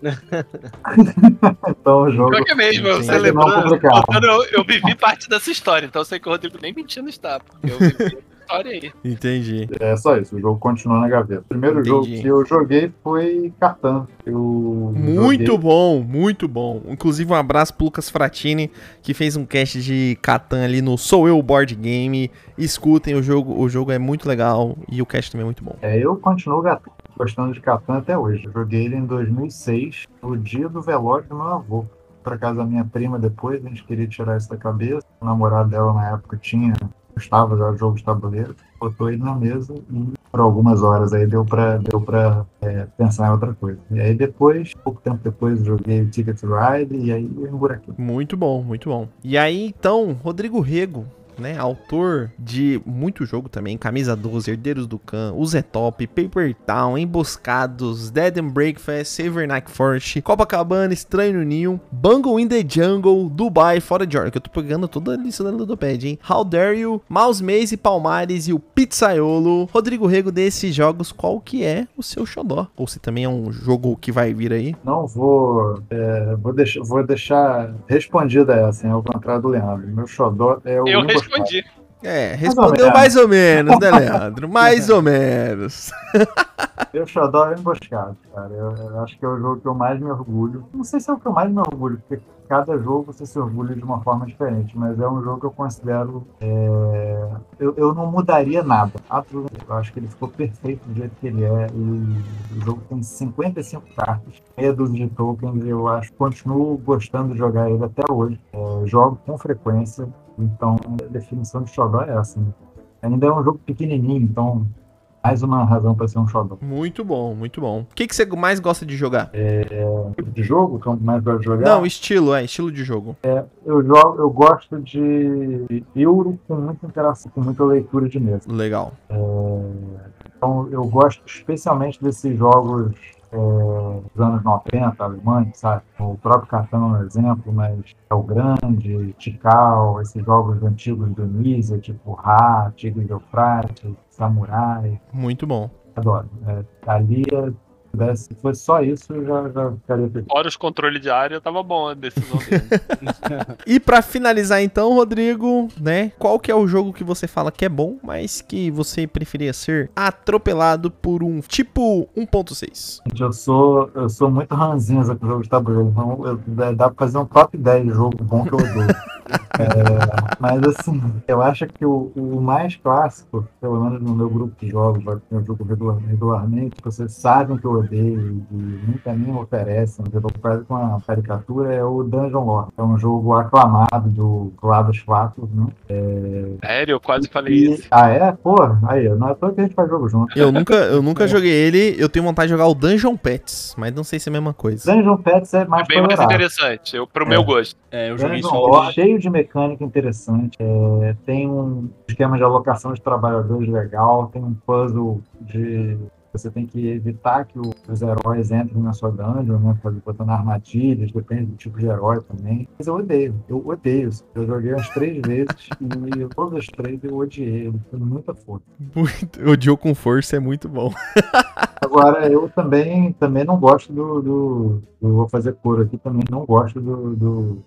Então o jogo... Pior que é mesmo, Sim. você Não lembrou? publicado. Eu, eu vivi parte dessa história, então eu sei que o Rodrigo nem mentindo está, porque eu vivi essa história aí. Entendi. É só isso, o jogo continua na gaveta. O primeiro Entendi. jogo que eu joguei foi Catan. Eu Muito joguei- bom, muito bom. Inclusive um abraço pro Lucas Fratini, que fez um cast de Catan ali no Sou Eu Board Game. Escutem o jogo, o jogo é muito legal e o cast também é muito bom. É, eu continuo gat- gostando de Catan até hoje. Eu joguei ele em dois mil e seis, no dia do velório do meu avô. Pra casa da minha prima depois, a gente queria tirar isso da cabeça. O namorado dela na época tinha, gostava já do jogo de tabuleiro. Botou ele na mesa e por algumas horas aí deu pra, deu pra é, pensar em outra coisa. E aí depois, pouco tempo depois, eu joguei o Ticket to Ride e aí eu emburaquei. Muito bom, muito bom. E aí, então, Rodrigo Rego, né, autor de muito jogo também, Camisa doze, Herdeiros do Khan, O Zé Top, Paper Town, Emboscados, Dead and Breakfast, Saver Night Forest, Copacabana, Estranho no Ninho, Bungle in the Jungle, Dubai, Fora de Ordem, que eu tô pegando toda a lista da Ludopad, hein? How Dare You, Mouse Maze, Palmares e o Pizzaiolo. Rodrigo Rego, desses jogos, qual que é o seu xodó? Ou se também é um jogo que vai vir aí? Não vou, é, vou, deixar, vou deixar respondida essa, hein, ao contrário do Leandro. Meu xodó é o Eu Emboscado. respondi. É, ou respondeu menos. mais ou menos, né, Leandro? Mais ou menos. Meu xodó é o Emboscado, cara. Eu, eu acho que é o jogo que eu mais me orgulho. Não sei se é o que eu mais me orgulho, porque cada jogo você se orgulha de uma forma diferente, mas é um jogo que eu considero... é, Eu, eu não mudaria nada. Absolutamente. Eu acho que ele ficou perfeito do jeito que ele é. E o jogo tem cinquenta e cinco cartas, meia dúzia de tokens, e eu acho continuo gostando de jogar ele até hoje. É, jogo com frequência. Então, a definição de xodó é essa. Né? Ainda é um jogo pequenininho, então mais uma razão para ser um xodó. Muito bom, muito bom. O que, que você mais gosta de jogar? É, tipo de jogo que eu mais gosto de jogar? Não, estilo, é, estilo de jogo. É, eu, jogo, eu gosto de Euro com muita interação, com muita leitura de mesa. Legal. É, então eu gosto especialmente desses jogos é, dos anos noventa, alemães, sabe? O próprio Catan é um exemplo, mas é o Grande, Tikal, esses jogos antigos do Nisa, tipo Ra, Tigre de Eufrates, Samurai. Muito bom. Adoro. É, ali, se fosse só isso, eu já, já ficaria feliz. Fora os controles de área, tava bom a decisão dele. E pra finalizar então, Rodrigo, né? Qual que é o jogo que você fala que é bom, mas que você preferia ser atropelado por um tipo um ponto seis? Eu sou, eu sou muito ranzinza com o jogo de tabuleiro, então eu, dá pra fazer um top dez de jogo bom que eu odeio. É, mas assim, eu acho que o, o mais clássico, pelo menos no meu grupo de jogos, eu jogo regular, regularmente, vocês sabem que eu odeio e nunca nem oferecem, eu jogo quase com uma caricatura, é o Dungeon Lord. É um jogo aclamado do Vladas quatro, né? É... Sério, eu quase falei e... isso. Ah, é? Pô, aí, não é à toa que a gente faz jogo junto. Eu nunca, eu nunca joguei ele, eu tenho vontade de jogar o Dungeon Pets, mas não sei se é a mesma coisa. Dungeon Pets é mais É bem mais tolerável. interessante, eu, pro É. meu gosto. É, eu joguei Dungeon só Lord, o... cheio de mecânica interessante, é, tem um esquema de alocação de trabalhadores legal, tem um puzzle de você tem que evitar que o, os heróis entrem na sua dungeon, né, botando armadilhas, depende do tipo de herói também. Mas eu odeio, eu odeio isso. Eu joguei umas três vezes e todas as três eu odiei, ele foi muita força. Muito, odiou com força, é muito bom. Agora, eu também, também não gosto do, do, do. Vou fazer coro aqui, também não gosto do. do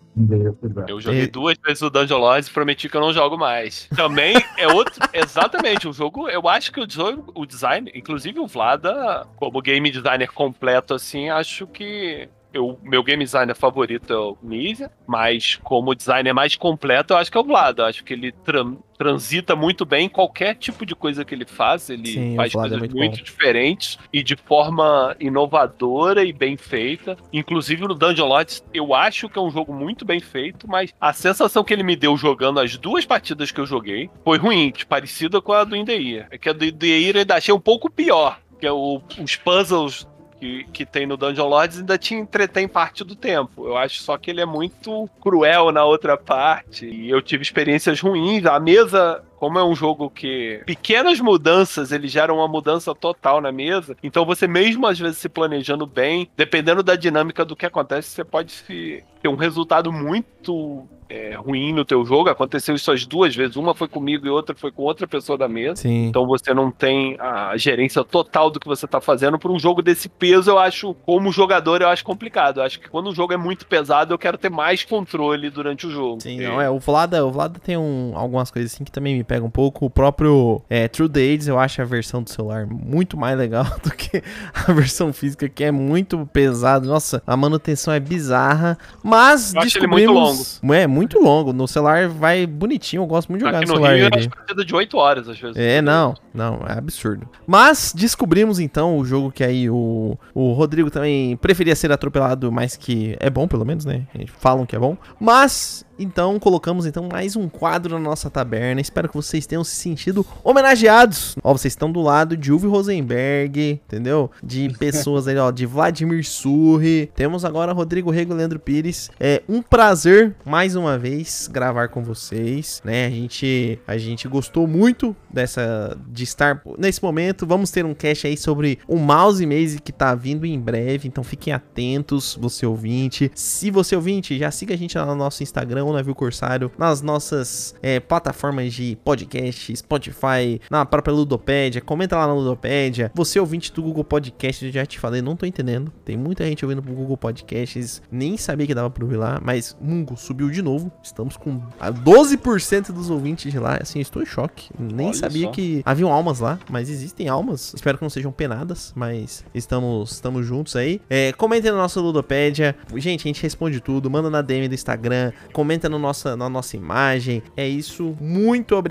eu joguei E... duas vezes o Dungeon Lords e prometi que eu não jogo mais. Também é outro. Exatamente, o jogo. Eu acho que o jogo, o design, inclusive o Vlada, como game designer completo, assim, acho que. O meu game designer favorito é o Nisa, mas como designer mais completo, eu acho que é o Vlad. Eu acho que ele tra- transita muito bem em qualquer tipo de coisa que ele faz. Ele Sim, faz coisas é muito, muito diferentes e de forma inovadora e bem feita. Inclusive no Dungeon Lords, eu acho que é um jogo muito bem feito, mas a sensação que ele me deu jogando as duas partidas que eu joguei foi ruim, parecida com a do Indeir. É que a do Indeir eu ainda achei um pouco pior, que é o, os puzzles Que, que tem no Dungeon Lords ainda te entretém parte do tempo. Eu acho só que ele é muito cruel na outra parte. E eu tive experiências ruins. A mesa, como é um jogo que pequenas mudanças, ele gera uma mudança total na mesa. Então você mesmo às vezes se planejando bem, dependendo da dinâmica do que acontece, você pode se, ter um resultado muito é, ruim no teu jogo. Aconteceu isso as duas vezes. Uma foi comigo e outra foi com outra pessoa da mesa. Sim. Então você não tem a gerência total do que você tá fazendo. Por um jogo desse peso, eu acho, como jogador, eu acho complicado. Eu acho que quando o jogo é muito pesado, eu quero ter mais controle durante o jogo. Sim, porque... não, é, o Vlada, o Vlada tem um, algumas coisas assim que também me pegam um pouco. O próprio é, True Days, eu acho a versão do celular muito mais legal do que a versão física, que é muito pesado. Nossa, a manutenção é bizarra, mas eu acho ele descobrimos... muito longo. É, muito longo. No celular vai bonitinho, eu gosto muito de jogar Aqui no no celular. Rio, ele. é partida de oito horas, às vezes. É, não, não, é absurdo. Mas descobrimos então o jogo que aí o, o Rodrigo também preferia ser atropelado, mas que é bom pelo menos, né? Falam que é bom. Mas então colocamos então mais um quadro na nossa taberna. Espero que vocês tenham se sentido homenageados. Ó, vocês estão do lado de Uwe Rosenberg, entendeu? De pessoas aí, ó, de Vladimir Surri. Temos agora Rodrigo Rego e Leandro Pires. É um prazer mais uma vez gravar com vocês, né? A gente a gente gostou muito dessa de estar nesse momento. Vamos ter um cast aí sobre o Mouse Maze que tá vindo em breve, então fiquem atentos, você ouvinte. Se você ouvinte, já siga a gente lá no nosso Instagram, o Navio Corsário, nas nossas é, plataformas de podcast, Spotify, na própria Ludopédia, comenta lá na Ludopédia. Você ouvinte do Google Podcast, eu já te falei, não tô entendendo, tem muita gente ouvindo pro Google Podcasts, nem sabia que dava pra ouvir lá, mas Mungo subiu de novo, estamos com doze por cento dos ouvintes de lá, assim, estou em choque, nem Olha sabia só. que haviam almas lá, mas existem almas, espero que não sejam penadas, mas estamos, estamos juntos aí. É, comentem na nossa Ludopédia, gente, a gente responde tudo, manda na D M do Instagram, comenta no nossa, na nossa imagem, é isso, muito obrigado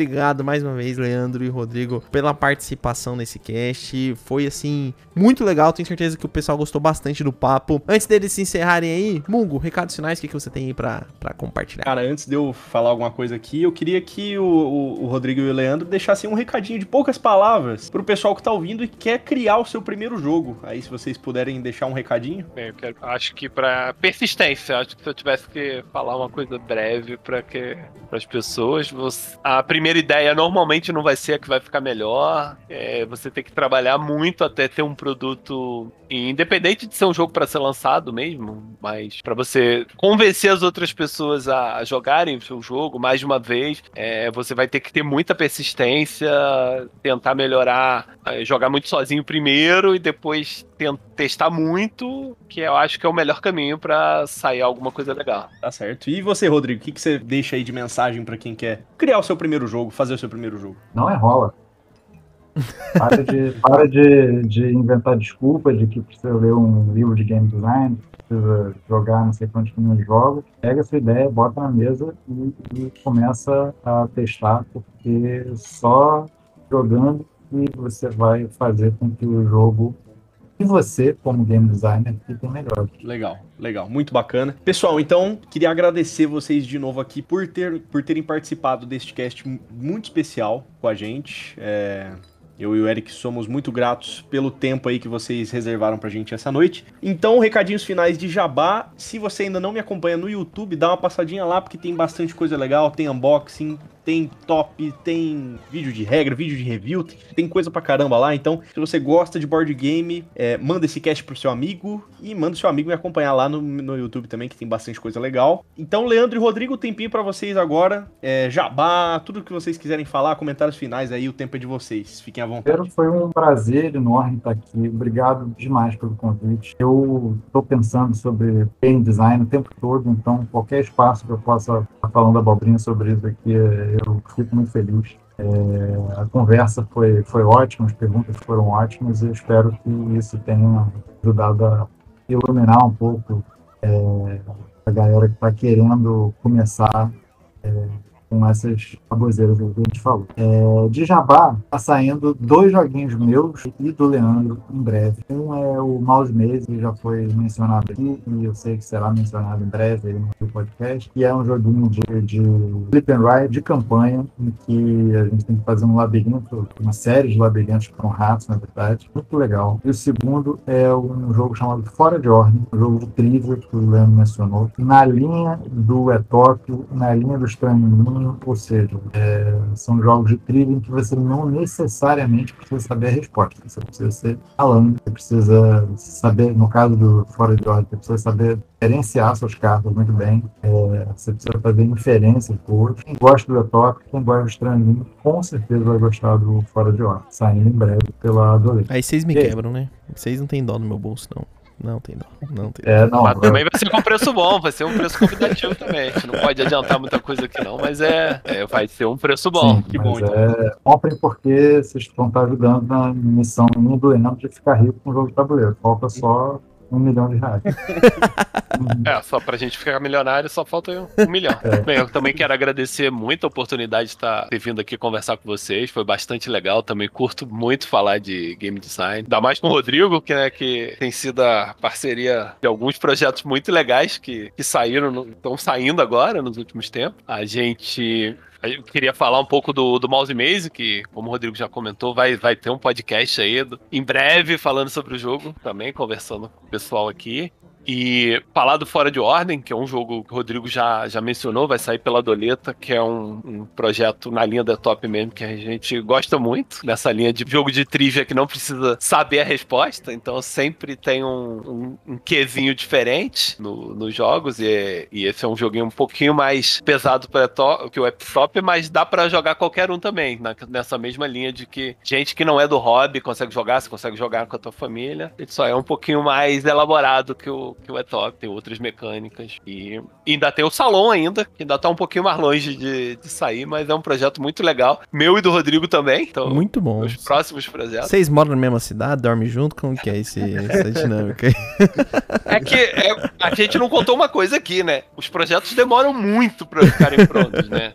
obrigado mais uma vez, Leandro e Rodrigo, pela participação nesse cast. Foi, assim, muito legal. Tenho certeza que o pessoal gostou bastante do papo. Antes deles se encerrarem aí, Mungo, recados finais, o que, que você tem aí pra, pra compartilhar? Cara, antes de eu falar alguma coisa aqui, eu queria que o, o, o Rodrigo e o Leandro deixassem um recadinho de poucas palavras pro pessoal que tá ouvindo e quer criar o seu primeiro jogo. Aí, se vocês puderem deixar um recadinho. Bem, eu quero, acho que pra persistência, acho que se eu tivesse que falar uma coisa breve pra que para as pessoas, você, a primeira ideia normalmente não vai ser a que vai ficar melhor. É, você tem que trabalhar muito até ter um produto, independente de ser um jogo para ser lançado mesmo, mas para você convencer as outras pessoas a jogarem o seu jogo mais de uma vez, é, você vai ter que ter muita persistência, tentar melhorar, jogar muito sozinho primeiro e depois testar muito, que eu acho que é o melhor caminho para sair alguma coisa legal. Tá certo. E você, Rodrigo, o que, que você deixa aí de mensagem para quem quer criar o seu primeiro jogo, fazer o seu primeiro jogo? Não enrola. Para de, para de, de inventar desculpa de que precisa ler um livro de game design, precisa jogar não sei quantos milhões de jogos. Pega essa ideia, bota na mesa e, e começa a testar, porque só jogando que você vai fazer com que o jogo e você, como game designer, fique melhor. Legal, legal, muito bacana. Pessoal, então, queria agradecer vocês de novo aqui por, ter, por terem participado deste cast muito especial com a gente. É... Eu e o Eric somos muito gratos pelo tempo aí que vocês reservaram pra gente essa noite. Então, recadinhos finais de jabá. Se você ainda não me acompanha no YouTube, dá uma passadinha lá, porque tem bastante coisa legal. Tem unboxing, tem top, tem vídeo de regra, vídeo de review, tem, tem coisa pra caramba lá. Então, se você gosta de board game, é, manda esse cast pro seu amigo e manda o seu amigo me acompanhar lá no, no YouTube também, que tem bastante coisa legal. Então, Leandro e Rodrigo, tempinho pra vocês agora. É, jabá, tudo que vocês quiserem falar, comentários finais aí, o tempo é de vocês. Fiquem à vontade. Primeiro, foi um prazer enorme estar aqui. Obrigado demais pelo convite. Eu estou pensando sobre game design o tempo todo, então qualquer espaço que eu possa estar falando abobrinha sobre isso aqui, eu fico muito feliz. É, a conversa foi, foi ótima, as perguntas foram ótimas e eu espero que isso tenha ajudado a iluminar um pouco é, a galera que está querendo começar é, com essas baboseiras que a gente falou. É, de jabá, tá saindo dois joguinhos meus e do Leandro em breve. Um é o Mouse Maze, que já foi mencionado aqui, e eu sei que será mencionado em breve aí no podcast, que é um joguinho de, de flip and ride, de campanha, em que a gente tem que fazer um labirinto, uma série de labirintos com ratos, na verdade. Muito legal. E o segundo é um jogo chamado Fora de Ordem, um jogo de trivia que o Leandro mencionou, na linha do Etópio, na linha do Estranho, ou seja, é, são jogos de trivia em que você não necessariamente precisa saber a resposta. Você precisa ser falando, você precisa saber, no caso do Fora de Ordem, você precisa saber diferenciar suas cartas muito bem, é, você precisa fazer inferências boas. Quem gosta do Etópico, quem gosta do Estranho, com certeza vai gostar do Fora de Ordem, saindo em breve pela Adolescente. Aí vocês me quebram, né? Vocês não tem dó no meu bolso, não. Não tem dó, não tem dó. É, não, mas também vai ser com preço bom, vai ser um preço convidativo também. A gente não pode adiantar muita coisa aqui não, mas é, é vai ser um preço bom. Sim, que mas bom, então. é, comprem porque vocês vão estar ajudando na missão minha do Leandro de ficar rico com o jogo de tabuleiro. Falta só um milhão de reais. É, só pra gente ficar milionário só falta um milhão. É. Bem, eu também quero agradecer muito a oportunidade de estar ter vindo aqui conversar com vocês, foi bastante legal, também curto muito falar de game design, ainda mais com o Rodrigo, que, né, que tem sido a parceria de alguns projetos muito legais que, que saíram, estão saindo agora nos últimos tempos. A gente... Eu queria falar um pouco do, do Mouse Maze, que, como o Rodrigo já comentou, vai, vai ter um podcast aí do, em breve falando sobre o jogo, também conversando com o pessoal aqui. E falar do Fora de Ordem, que é um jogo que o Rodrigo já, já mencionou, vai sair pela Doleta, que é um, um projeto na linha da Top mesmo, que a gente gosta muito, nessa linha de jogo de trivia que não precisa saber a resposta, então sempre tem um, um, um quezinho diferente no, nos jogos, e, e esse é um joguinho um pouquinho mais pesado pra to- que o Epitop, mas dá pra jogar qualquer um também, na, nessa mesma linha de que gente que não é do hobby consegue jogar, você consegue jogar com a tua família, ele só é um pouquinho mais elaborado que o o, que o E-Top, tem outras mecânicas. E, e ainda tem o Salão ainda, que ainda tá um pouquinho mais longe de, de sair, mas é um projeto muito legal. Meu e do Rodrigo também. Então, muito bom. Os próximos projetos. Vocês moram na mesma cidade, dormem junto? Como que é esse, essa dinâmica aí? É que é, a gente não contou uma coisa aqui, né? Os projetos demoram muito pra ficarem prontos, né?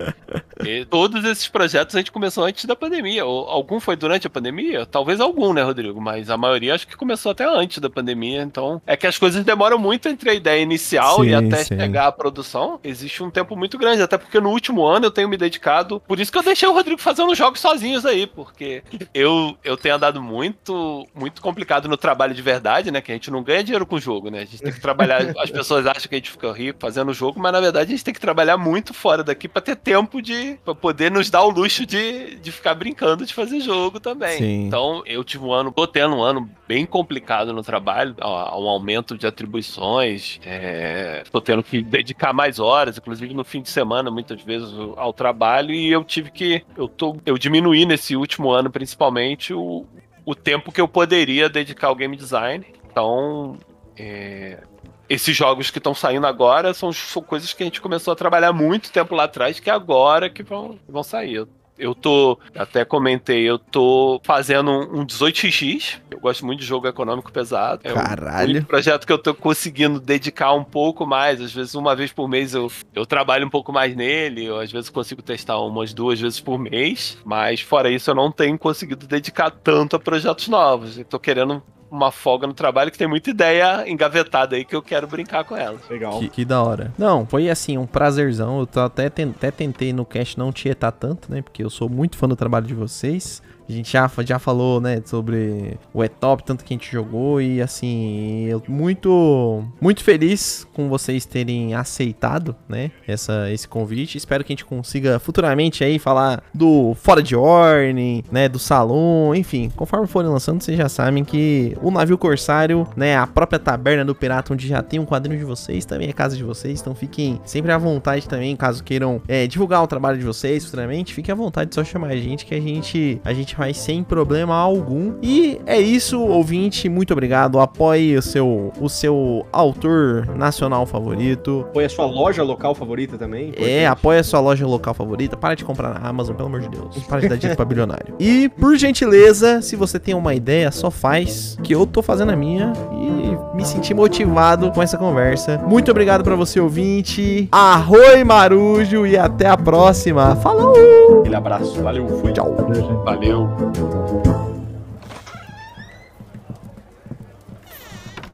E todos esses projetos a gente começou antes da pandemia. Ou algum foi durante a pandemia? Talvez algum, né, Rodrigo? Mas a maioria acho que começou até antes da pandemia. Então, é que as coisas demoram muito entre a ideia inicial sim, e até sim. chegar à produção. Existe um tempo muito grande, até porque no último ano eu tenho me dedicado. Por isso que eu deixei o Rodrigo fazendo jogos sozinhos aí, porque eu, eu tenho andado muito, muito complicado no trabalho de verdade, né? Que a gente não ganha dinheiro com o jogo, né? A gente tem que trabalhar. As pessoas acham que a gente fica rico fazendo o jogo, mas na verdade a gente tem que trabalhar muito fora daqui pra ter tempo de. Pra poder nos dar o luxo de, de ficar brincando de fazer jogo também. Sim. Então, eu tive um ano, tô tendo um ano bem complicado no trabalho, um aumento de atribuições, é, tô tendo que dedicar mais horas, inclusive no fim de semana, muitas vezes, ao trabalho, e eu tive que, eu, tô, eu diminuí nesse último ano, principalmente, o, o tempo que eu poderia dedicar ao game design. Então, é... esses jogos que estão saindo agora são, são coisas que a gente começou a trabalhar muito tempo lá atrás, que é agora que vão, vão sair. Eu tô, até comentei, eu tô fazendo um dezoito x. Eu gosto muito de jogo econômico pesado. É Caralho. um projeto que eu tô conseguindo dedicar um pouco mais. Às vezes, uma vez por mês eu, eu trabalho um pouco mais nele. Eu, às vezes, consigo testar umas duas vezes por mês. Mas, fora isso, eu não tenho conseguido dedicar tanto a projetos novos. Eu tô querendo uma folga no trabalho que tem muita ideia engavetada aí que eu quero brincar com ela. Legal. Que, que da hora. Não, foi assim, um prazerzão. Eu tô até, até tentei no cast não tietar tanto, né? Porque eu sou muito fã do trabalho de vocês. A gente já, já falou, né, sobre o E-Top, tanto que a gente jogou e, assim, eu muito, muito feliz com vocês terem aceitado, né, essa, esse convite. Espero que a gente consiga futuramente aí falar do Fora de Ordem, né, do Salão, enfim. Conforme forem lançando, vocês já sabem que o Navio Corsário, né, a própria Taberna do Pirata, onde já tem um quadrinho de vocês, também é casa de vocês. Então fiquem sempre à vontade também, caso queiram é, divulgar o trabalho de vocês futuramente, fiquem à vontade de só chamar a gente, que a gente, a gente mas sem problema algum. E é isso, ouvinte, muito obrigado. Apoie o seu, o seu autor nacional favorito. Apoie a sua loja local favorita também. É, apoie a sua loja local favorita. Para de comprar na Amazon, pelo amor de Deus. Para de dar dinheiro pra bilionário. E, por gentileza, se você tem uma ideia, só faz, que eu tô fazendo a minha e me senti motivado com essa conversa. Muito obrigado pra você, ouvinte. Arroi, Marujo, e até a próxima. Falou! Aquele abraço. Valeu, fui. Tchau. Valeu.